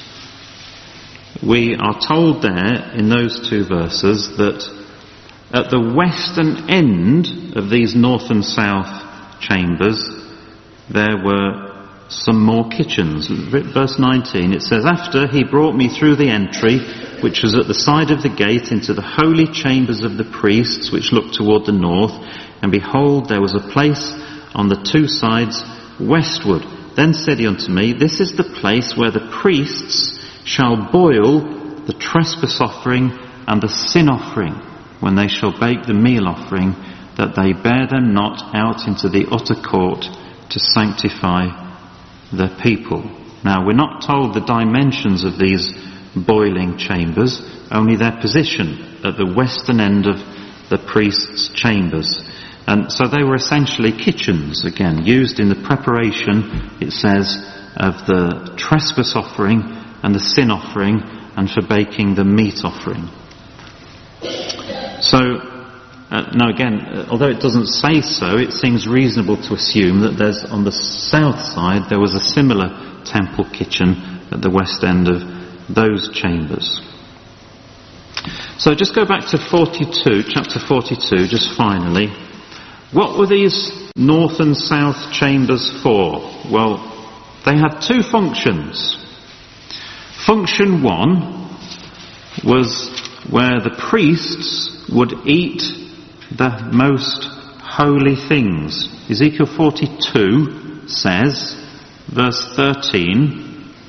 we are told there in those two verses that at the western end of these north and south chambers there were some more kitchens. Verse 19, it says, "After he brought me through the entry, which was at the side of the gate, into the holy chambers of the priests, which looked toward the north, and behold, there was a place on the two sides westward. Then said he unto me, This is the place where the priests shall boil the trespass offering and the sin offering, when they shall bake the meal offering, that they bear them not out into the utter court to sanctify the people." Now, we're not told the dimensions of these boiling chambers, only their position at the western end of the priests' chambers. And so they were essentially kitchens, again, used in the preparation, it says, of the trespass offering and the sin offering, and for baking the meat offering. So, now again, although it doesn't say so, it seems reasonable to assume that there's, on the south side, there was a similar temple kitchen at the west end of those chambers. So just go back to 42, chapter 42, just finally. What were these north and south chambers for? Well, they had two functions. Function one was where the priests would eat the most holy things. Ezekiel 42 says, verse 13,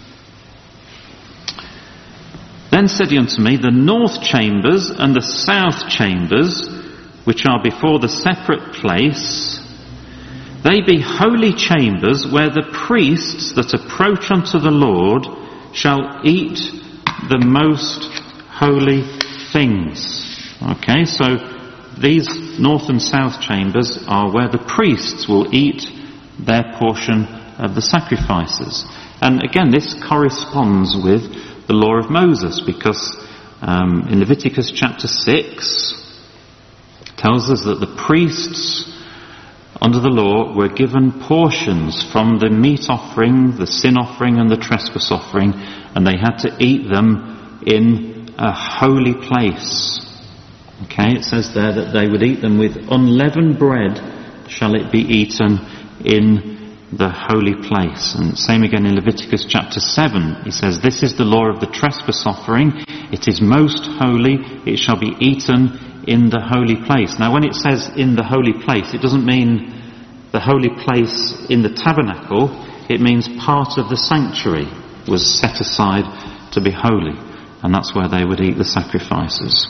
"Then said he unto me, The north chambers and the south chambers, which are before the separate place, they be holy chambers, where the priests that approach unto the Lord shall eat the most holy things." Okay, so these north and south chambers are where the priests will eat their portion of the sacrifices. And again, this corresponds with the law of Moses, because in Leviticus chapter 6 tells us that the priests under the law were given portions from the meat offering, the sin offering and the trespass offering, and they had to eat them in a holy place. Okay, it says there that they would eat them with unleavened bread shall it be eaten in the holy place. And same again in Leviticus chapter 7. He says, "This is the law of the trespass offering. It is most holy. It shall be eaten in the holy place." Now when it says in the holy place, it doesn't mean the holy place in the tabernacle. It means part of the sanctuary was set aside to be holy. And that's where they would eat the sacrifices.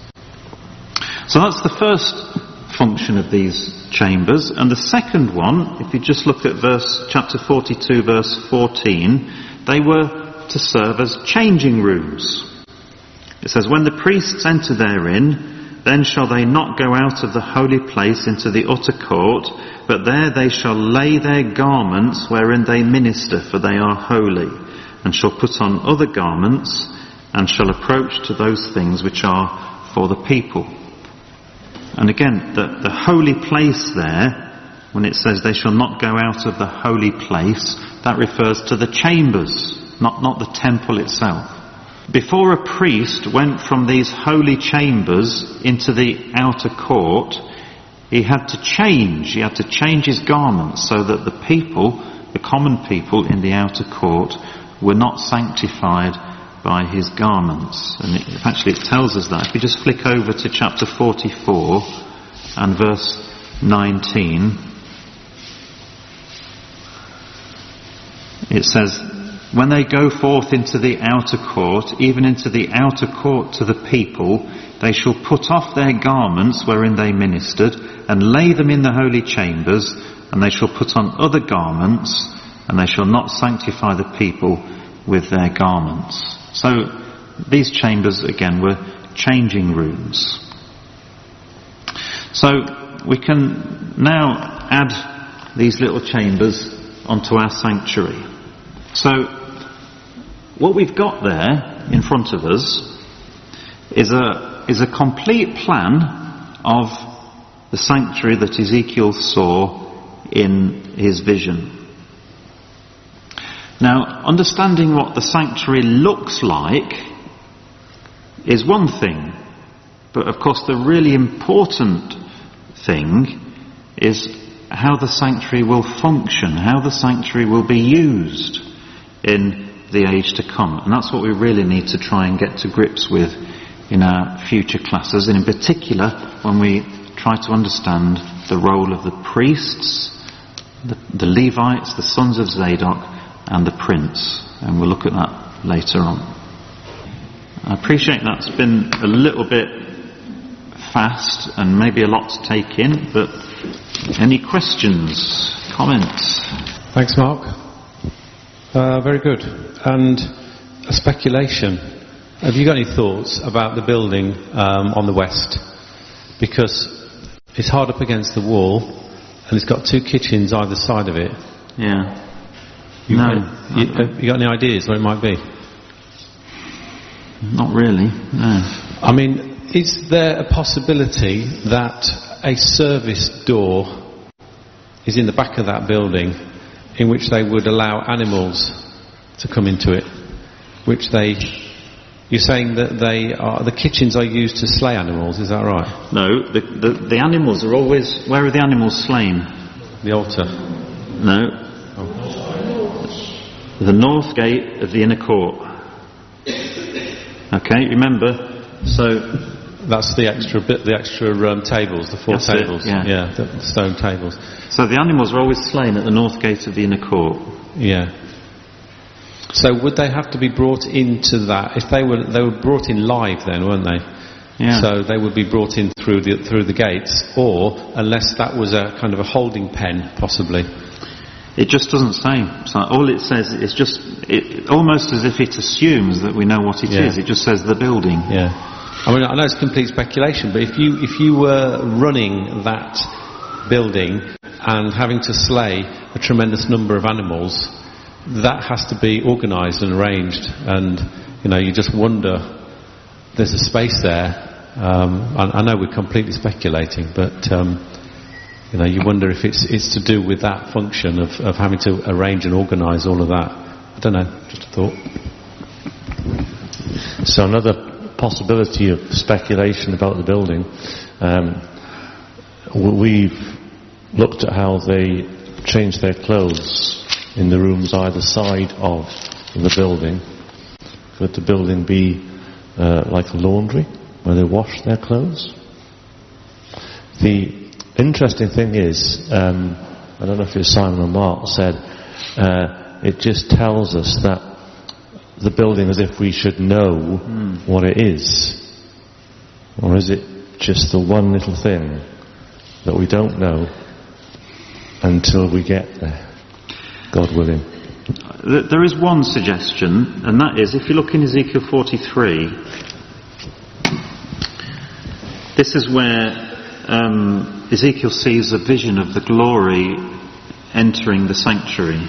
So that's the first function of these chambers. And the second one, if you just look at chapter 42, verse 14, they were to serve as changing rooms. It says, "When the priests enter therein, then shall they not go out of the holy place into the utter court, but there they shall lay their garments wherein they minister, for they are holy, and shall put on other garments, and shall approach to those things which are for the people." And again, the holy place there, when it says they shall not go out of the holy place, that refers to the chambers, not the temple itself. Before a priest went from these holy chambers into the outer court, he had to change his garments so that the people, the common people in the outer court, were not sanctified by his garments. And it tells us that. If you just flick over to chapter 44 and verse 19, it says, "When they go forth into the outer court, even into the outer court to the people, they shall put off their garments wherein they ministered, and lay them in the holy chambers, and they shall put on other garments, and they shall not sanctify the people with their garments." So these chambers again were changing rooms. So we can now add these little chambers onto our sanctuary. So, what we've got there in front of us is a complete plan of the sanctuary that Ezekiel saw in his vision. Now, understanding what the sanctuary looks like is one thing, but of course the really important thing is how the sanctuary will function, how the sanctuary will be used in the age to come. And that's what we really need to try and get to grips with in our future classes, and in particular when we try to understand the role of the priests, the Levites, the sons of Zadok, and the prince. And we'll look at that later on. I appreciate that's been a little bit fast and maybe a lot to take in, but any questions, comments? Thanks, Mark. Very good. And a speculation. Have you got any thoughts about the building on the west? Because it's hard up against the wall, and it's got two kitchens either side of it. Yeah. You got any ideas what it might be? Not really, no. I mean, is there a possibility that a service door is in the back of that building in which they would allow animals to come into it? You're saying that the kitchens are used to slay animals, is that right? No, the animals are always... Where are the animals slain? The altar? No. Oh. The north gate of the inner court. Okay, remember, so... That's the extra tables, the four tables. Yeah, the stone tables. So the animals are always slain at the north gate of the inner court. Yeah. So would they have to be brought into that? If they were brought in live then, weren't they? Yeah. So they would be brought in through the gates, or unless that was a kind of a holding pen, possibly. It just doesn't say. So all it says is just almost as if it assumes that we know what it is. It just says the building. Yeah. I mean, I know it's complete speculation, but if you were running that building and having to slay a tremendous number of animals, that has to be organised and arranged, and you just wonder. There's a space there. I know we're completely speculating, but you wonder if it's to do with that function of having to arrange and organise all of that. I don't know, just a thought. So another possibility of speculation about the building. We've looked at how they change their clothes in the rooms either side of the building. Could the building be like a laundry where they wash their clothes? The interesting thing is, I don't know if it was Simon or Mark said, it just tells us that the building as if we should know what it is. Or is it just the one little thing that we don't know until we get there, God willing? There is one suggestion, and that is, if you look in Ezekiel 43, this is where Ezekiel sees a vision of the glory entering the sanctuary.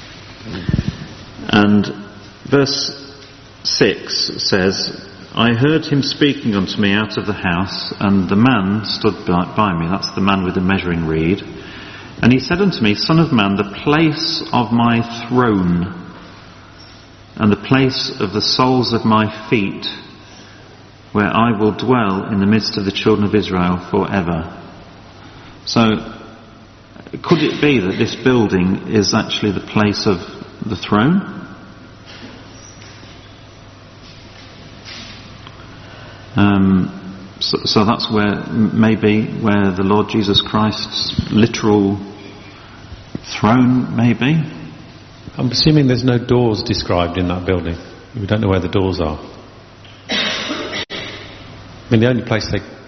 And verse 6 says, I heard him speaking unto me out of the house, and the man stood by me. That's the man with the measuring reed. And he said unto me, Son of man, the place of my throne and the place of the soles of my feet, where I will dwell in the midst of the children of Israel forever. So, could it be that this building is actually the place of the throne? So that's where the Lord Jesus Christ's literal throne may be. I'm assuming there's no doors described in that building. We don't know where the doors are. I mean, the only place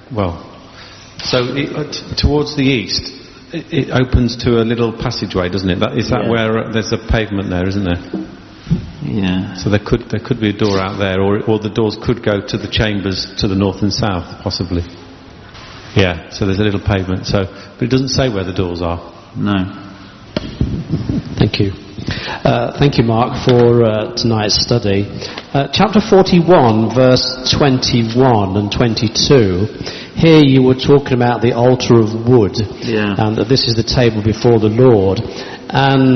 towards the east, it opens to a little passageway, doesn't it? Is that where there's a pavement there, isn't there? Yeah. So there could be a door out there, or the doors could go to the chambers to the north and south, possibly. Yeah. So there's a little pavement. But it doesn't say where the doors are. No. Thank you. Thank you, Mark, for tonight's study. Chapter 41, verse 21 and 22. Here you were talking about the altar of wood, and that this is the table before the Lord, and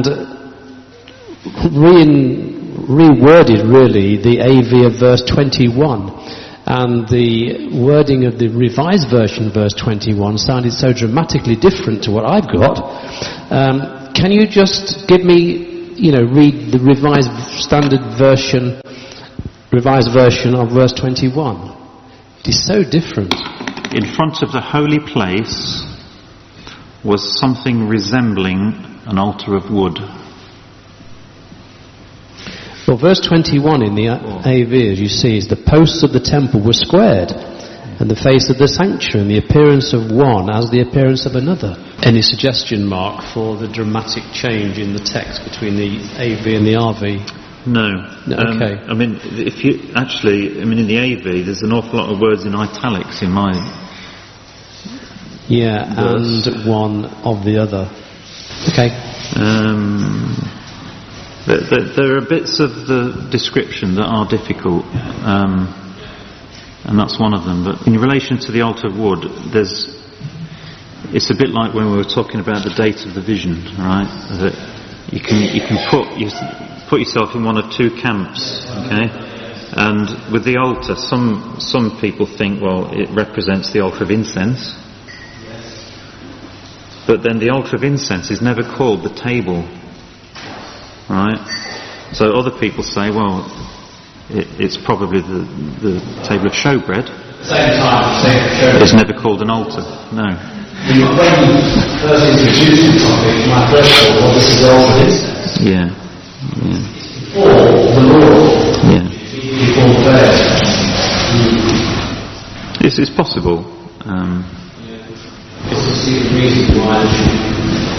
reworded really the AV of verse 21. And the wording of the Revised Version, verse 21, sounded so dramatically different to what I've got. Can you just give me, read the Revised Version of verse 21? It is so different. In front of the holy place was something resembling an altar of wood. Well, verse 21 in the AV, as you see, is the posts of the temple were squared, and the face of the sanctuary, and the appearance of one as the appearance of another. Any suggestion, Mark, for the dramatic change in the text between the AV and the RV? No. Okay. In the AV, there's an awful lot of words in italics in my... Yeah, verse. And one of the other. Okay. There are bits of the description that are difficult, and that's one of them. But in relation to the altar of wood, it's a bit like when we were talking about the date of the vision, right? That you can put yourself in one of two camps, okay? And with the altar, some people think, well, it represents the altar of incense, but then the altar of incense is never called the table. Right? So other people say, well, it's probably the table of showbread. It's never called an altar. No. When you first introduced the topic, my first thought, well, this is the altar of incense. Yeah. Or the Lord. Yeah. Before prayer. It's possible. It's the reason why.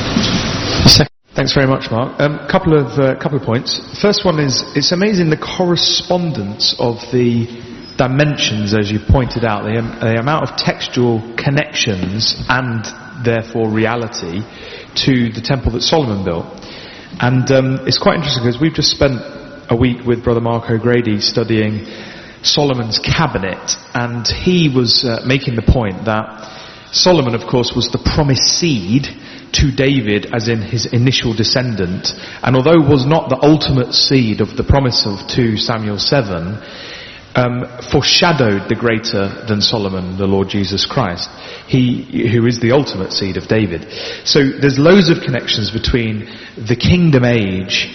Thanks very much, Mark. Couple of points. First one is, it's amazing the correspondence of the dimensions, as you pointed out, the amount of textual connections and therefore reality to the temple that Solomon built. And it's quite interesting because we've just spent a week with Brother Mark O'Grady studying Solomon's cabinet, and he was making the point that Solomon, of course, was the promised seed to David as in his initial descendant, and although was not the ultimate seed of the promise of 2 Samuel 7, foreshadowed the greater than Solomon, the Lord Jesus Christ, who is the ultimate seed of David. So there's loads of connections between the kingdom age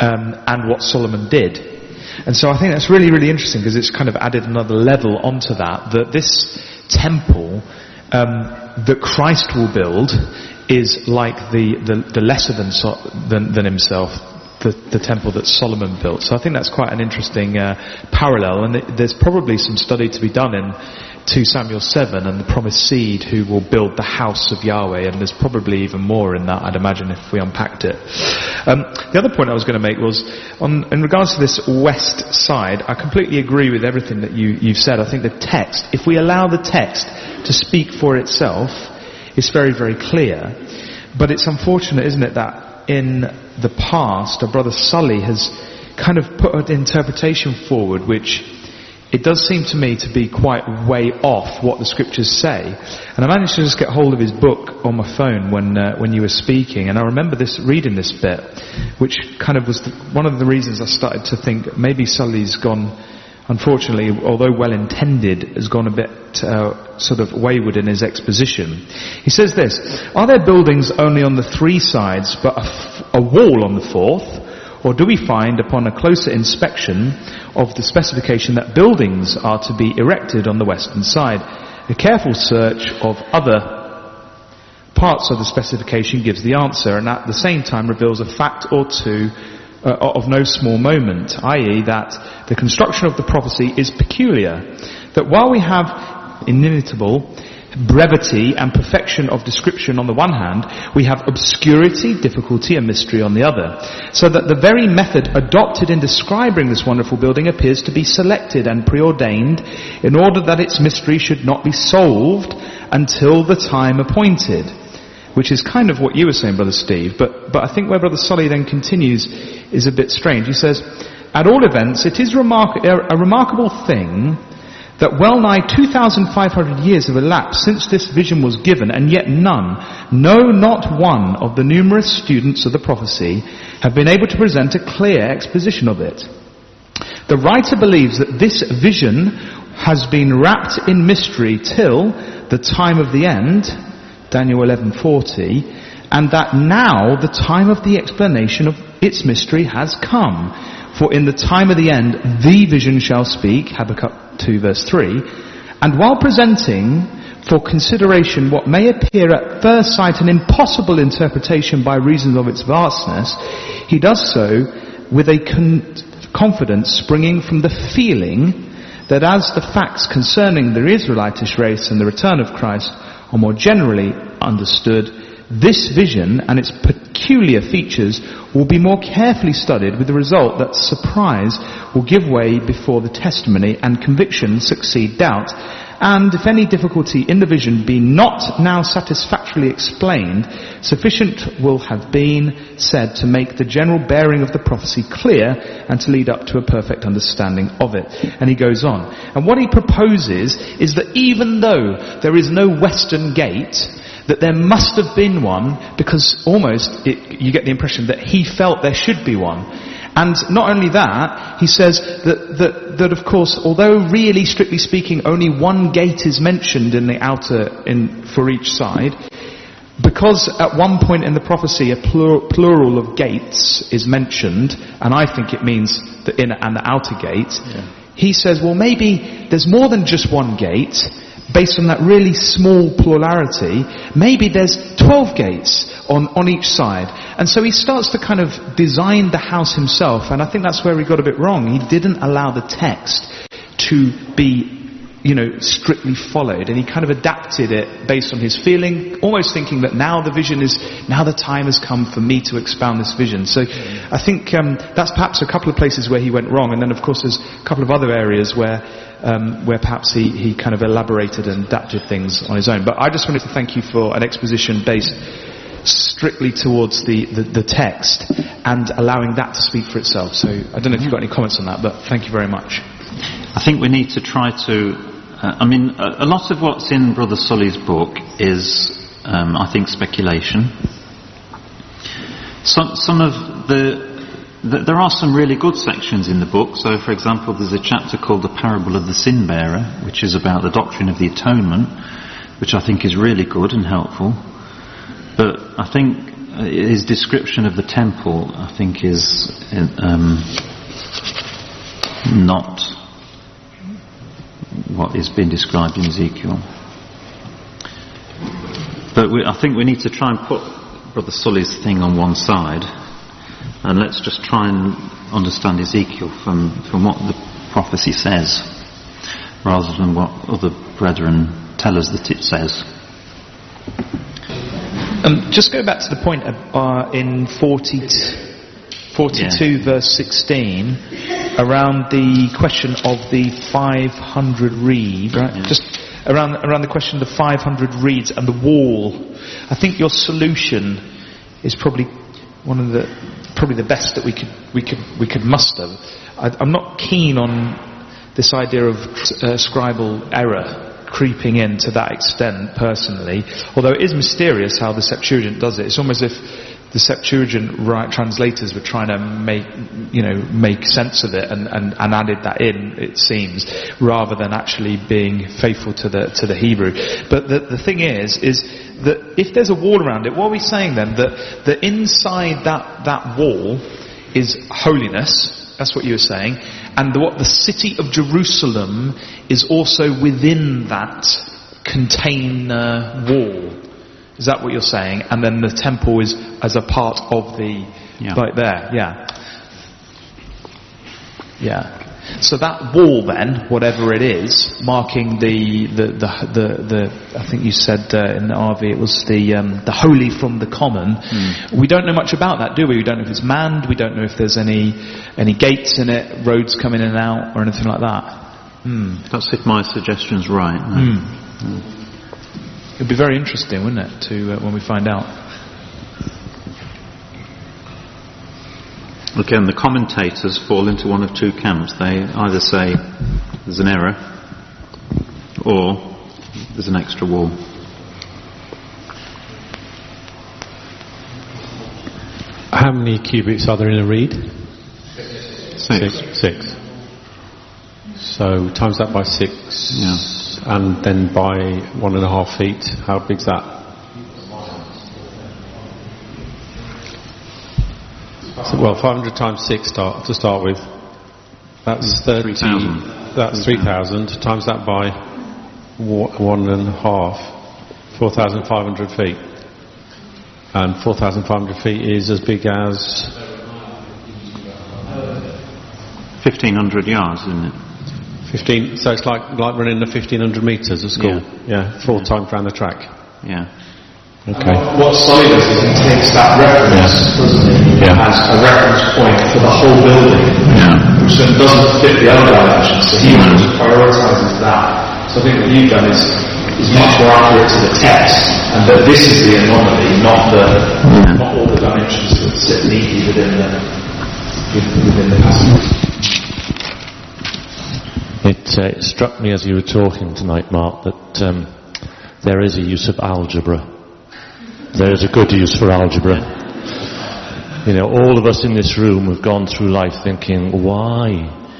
and what Solomon did. And so I think that's really, really interesting because it's kind of added another level onto that this temple that Christ will build is like the lesser than himself, the temple that Solomon built. So I think that's quite an interesting parallel, and there's probably some study to be done in 2 Samuel 7 and the promised seed who will build the house of Yahweh, and there's probably even more in that, I'd imagine, if we unpacked it. The other point I was going to make was, in regards to this west side, I completely agree with everything that you've said. I think the text, if we allow the text to speak for itself, it's very, very clear. But it's unfortunate, isn't it, that in the past, our brother Sully has kind of put an interpretation forward which it does seem to me to be quite way off what the scriptures say. And I managed to just get hold of his book on my phone when you were speaking, and I remember reading this bit, which kind of was one of the reasons I started to think maybe Sully's gone, unfortunately, although well intended, has gone a bit sort of wayward in his exposition. He says this: are there buildings only on the 3 sides but a wall on the 4th? Or do we find, upon a closer inspection of the specification, that buildings are to be erected on the western side? A careful search of other parts of the specification gives the answer, and at the same time reveals a fact or two of no small moment, i.e. that the construction of the prophecy is peculiar, that while we have inimitable brevity and perfection of description on the one hand, we have obscurity, difficulty and mystery on the other, so that the very method adopted in describing this wonderful building appears to be selected and preordained in order that its mystery should not be solved until the time appointed. which is kind of what you were saying, Brother Steve, but I think where Brother Solly then continues is a bit strange. He says, at all events, it is a remarkable thing that well nigh 2,500 years have elapsed since this vision was given, and yet none, no, not one, of the numerous students of the prophecy have been able to present a clear exposition of it. The writer believes that this vision has been wrapped in mystery till the time of the end, Daniel 11:40, and that now the time of the explanation of its mystery has come. For in the time of the end, the vision shall speak, Habakkuk 2 verse 3, and while presenting for consideration what may appear at first sight an impossible interpretation by reason of its vastness, he does so with a confidence springing from the feeling that as the facts concerning the Israelitish race and the return of Christ are more generally understood, this vision and its peculiar features will be more carefully studied, with the result that surprise will give way before the testimony and conviction succeed doubt. And if any difficulty in the vision be not now satisfactorily explained, sufficient will have been said to make the general bearing of the prophecy clear and to lead up to a perfect understanding of it. And he goes on. And what he proposes is that even though there is no western gate, that there must have been one, because you get the impression that he felt there should be one. And not only that, he says that of course, although really, strictly speaking, only one gate is mentioned in the outer, for each side, because at one point in the prophecy a plural of gates is mentioned, and I think it means the inner and the outer gate, he says, well, maybe there's more than just one gate. Based on that really small plurality, maybe there's 12 gates on each side. And so he starts to kind of design the house himself, and I think that's where he got a bit wrong. He didn't allow the text to be, strictly followed, and he kind of adapted it based on his feeling, almost thinking that now the time has come for me to expound this vision. So I think that's perhaps a couple of places where he went wrong, and then of course there's a couple of other areas where perhaps he kind of elaborated and adapted things on his own. But I just wanted to thank you for an exposition based strictly towards the text and allowing that to speak for itself. So I don't know if you've got any comments on that, but thank you very much. I think we need to try to... a lot of what's in Brother Sully's book is, I think, speculation. Some of there are some really good sections in the book. So, for example, there's a chapter called The Parable of the Sin Bearer, which is about the doctrine of the atonement, which I think is really good and helpful. But I think his description of the temple, I think, is not what is being described in Ezekiel. But I think we need to try and put Brother Sully's thing on one side, and let's just try and understand Ezekiel from what the prophecy says, rather than what other brethren tell us that it says. Just go back to the point in 42 verse 16, around the question of the 500 reed, right? Yeah. Just around the question of the 500 reeds and the wall. I think your solution is probably the best that we could muster. I'm not keen on this idea of scribal error creeping in to that extent personally, although it is mysterious how the Septuagint does it. It's almost as if the Septuagint translators were trying to make sense of it and added that in, it seems, rather than actually being faithful to the Hebrew. But the thing is that if there's a wall around it, what are we saying then? That inside that wall is holiness. That's what you were saying. And what the city of Jerusalem is also within that container wall. Is that what you're saying? And then the temple is as a part of the... Yeah. Right there, yeah. Yeah. So that wall then, whatever it is, marking the I think you said in the RV it was the holy from the common. We don't know much about that, do we? We don't know if it's manned. We don't know if there's any gates in it, roads coming in and out, or anything like that. That's if my suggestion's right. It'd be very interesting, wouldn't it, to when we find out. Again, the commentators fall into one of two camps. They either say there's an error or there's an extra wall. How many cubits are there in a reed? 6. 6. So times that by 6, and then by 1.5 feet. How big's that? So, well, 500 times 6 to start with. That's 3,000. That's 3,000. Times that by 1.5. 4,500 feet. And 4,500 feet is as big as 1,500 yards, isn't it? 15. So it's like running the 1,500 metres at school. Yeah, 4 times round the track. Yeah. Okay. What Solly does is he takes that reference, doesn't he, as a reference point for the whole building, which then doesn't fit the other dimensions, so he prioritises that. So I think what you've done is much more accurate to the text, and that this is the anomaly, not all the dimensions that sit neatly within the passage. It struck me as you were talking tonight, Mark, that there is a use of algebra. There is a good use for algebra. You know, all of us in this room have gone through life thinking, why?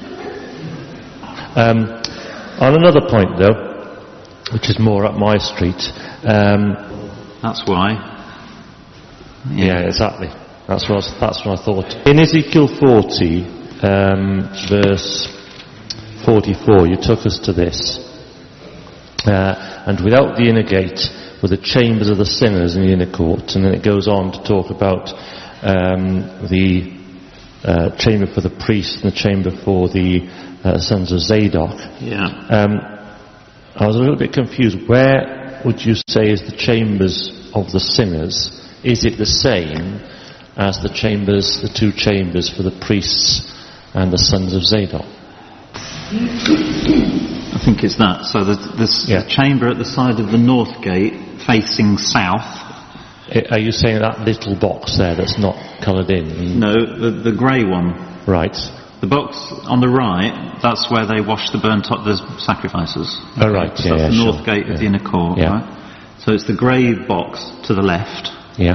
On another point, though, which is more up my street. That's why. Yeah, exactly. That's what I thought. In Ezekiel 40, verse 44, you took us to this. And without the inner gate were the chambers of the sinners in the inner court. And then it goes on to talk about the chamber for the priests and the chamber for the sons of Zadok. Yeah. I was a little bit confused. Where would you say is the chambers of the sinners? Is it the same as the two chambers for the priests and the sons of Zadok? I think it's that. So there's the chamber at the side of the north gate facing south. Are you saying that little box there that's not coloured in? No, the grey one. Right. The box on the right, that's where they wash the sacrifices. Oh, right, so that's the north gate of the inner court, right? So it's the grey box to the left. Yeah.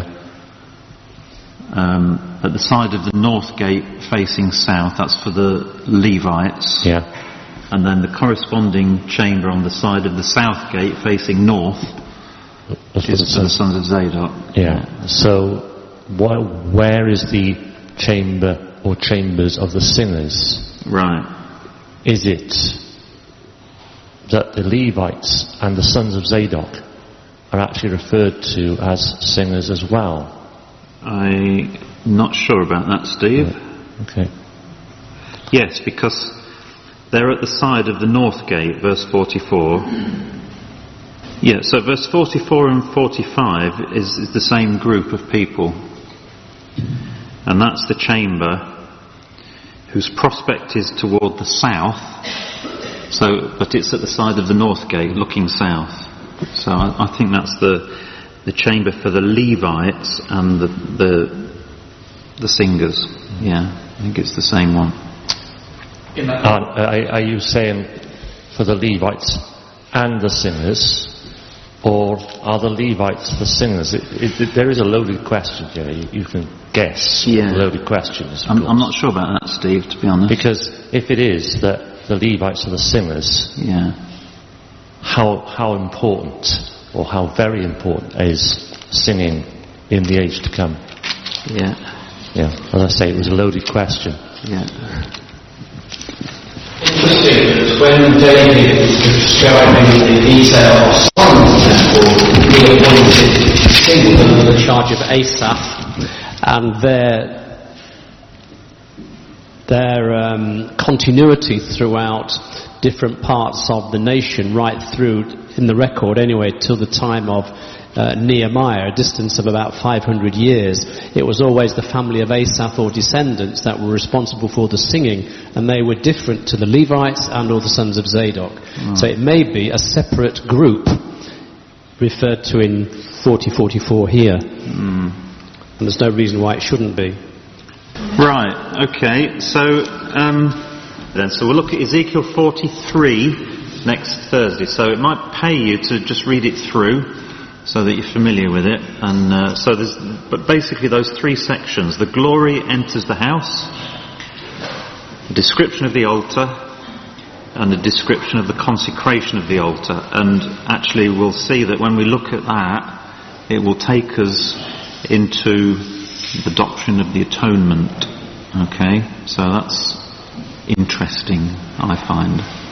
At the side of the north gate facing south, that's for the Levites. Yeah. And then the corresponding chamber on the side of the south gate facing north is for the sons of Zadok. Yeah. So where is the chamber or chambers of the sinners? Right. Is it that the Levites and the sons of Zadok are actually referred to as singers as well? I'm not sure about that, Steve. Okay. Yes, because they're at the side of the north gate, verse 44. Yeah, so verse 44 and 45 is the same group of people. And that's the chamber whose prospect is toward the south. But it's at the side of the north gate, looking south. So I think that's the chamber for the Levites and the singers. Yeah, I think it's the same one. Are you saying for the Levites and the sinners, or are the Levites the sinners? There is a loaded question here. You can guess loaded questions. I'm not sure about that, Steve, to be honest. Because if it is that the Levites are the sinners, how important or how very important is singing in the age to come? Yeah. As I say, it was a loaded question. Yeah. Interesting that when David was describing the detail of Solomon's temple, he appointed singers under the charge of Asaph, and their continuity throughout different parts of the nation, right through in the record anyway, till the time of Nehemiah, a distance of about 500 years. It was always the family of Asaph or descendants that were responsible for the singing, and they were different to the Levites and all the sons of Zadok. So it may be a separate group referred to in 40:44 here. And there's no reason why it shouldn't be. Right, okay, so we'll look at Ezekiel 43 next Thursday. So it might pay you to just read it through so that you're familiar with it. And but basically those three sections: the glory enters the house, the description of the altar, and the description of the consecration of the altar. And actually we'll see that when we look at that, it will take us into the doctrine of the atonement. Okay, so that's interesting, I find.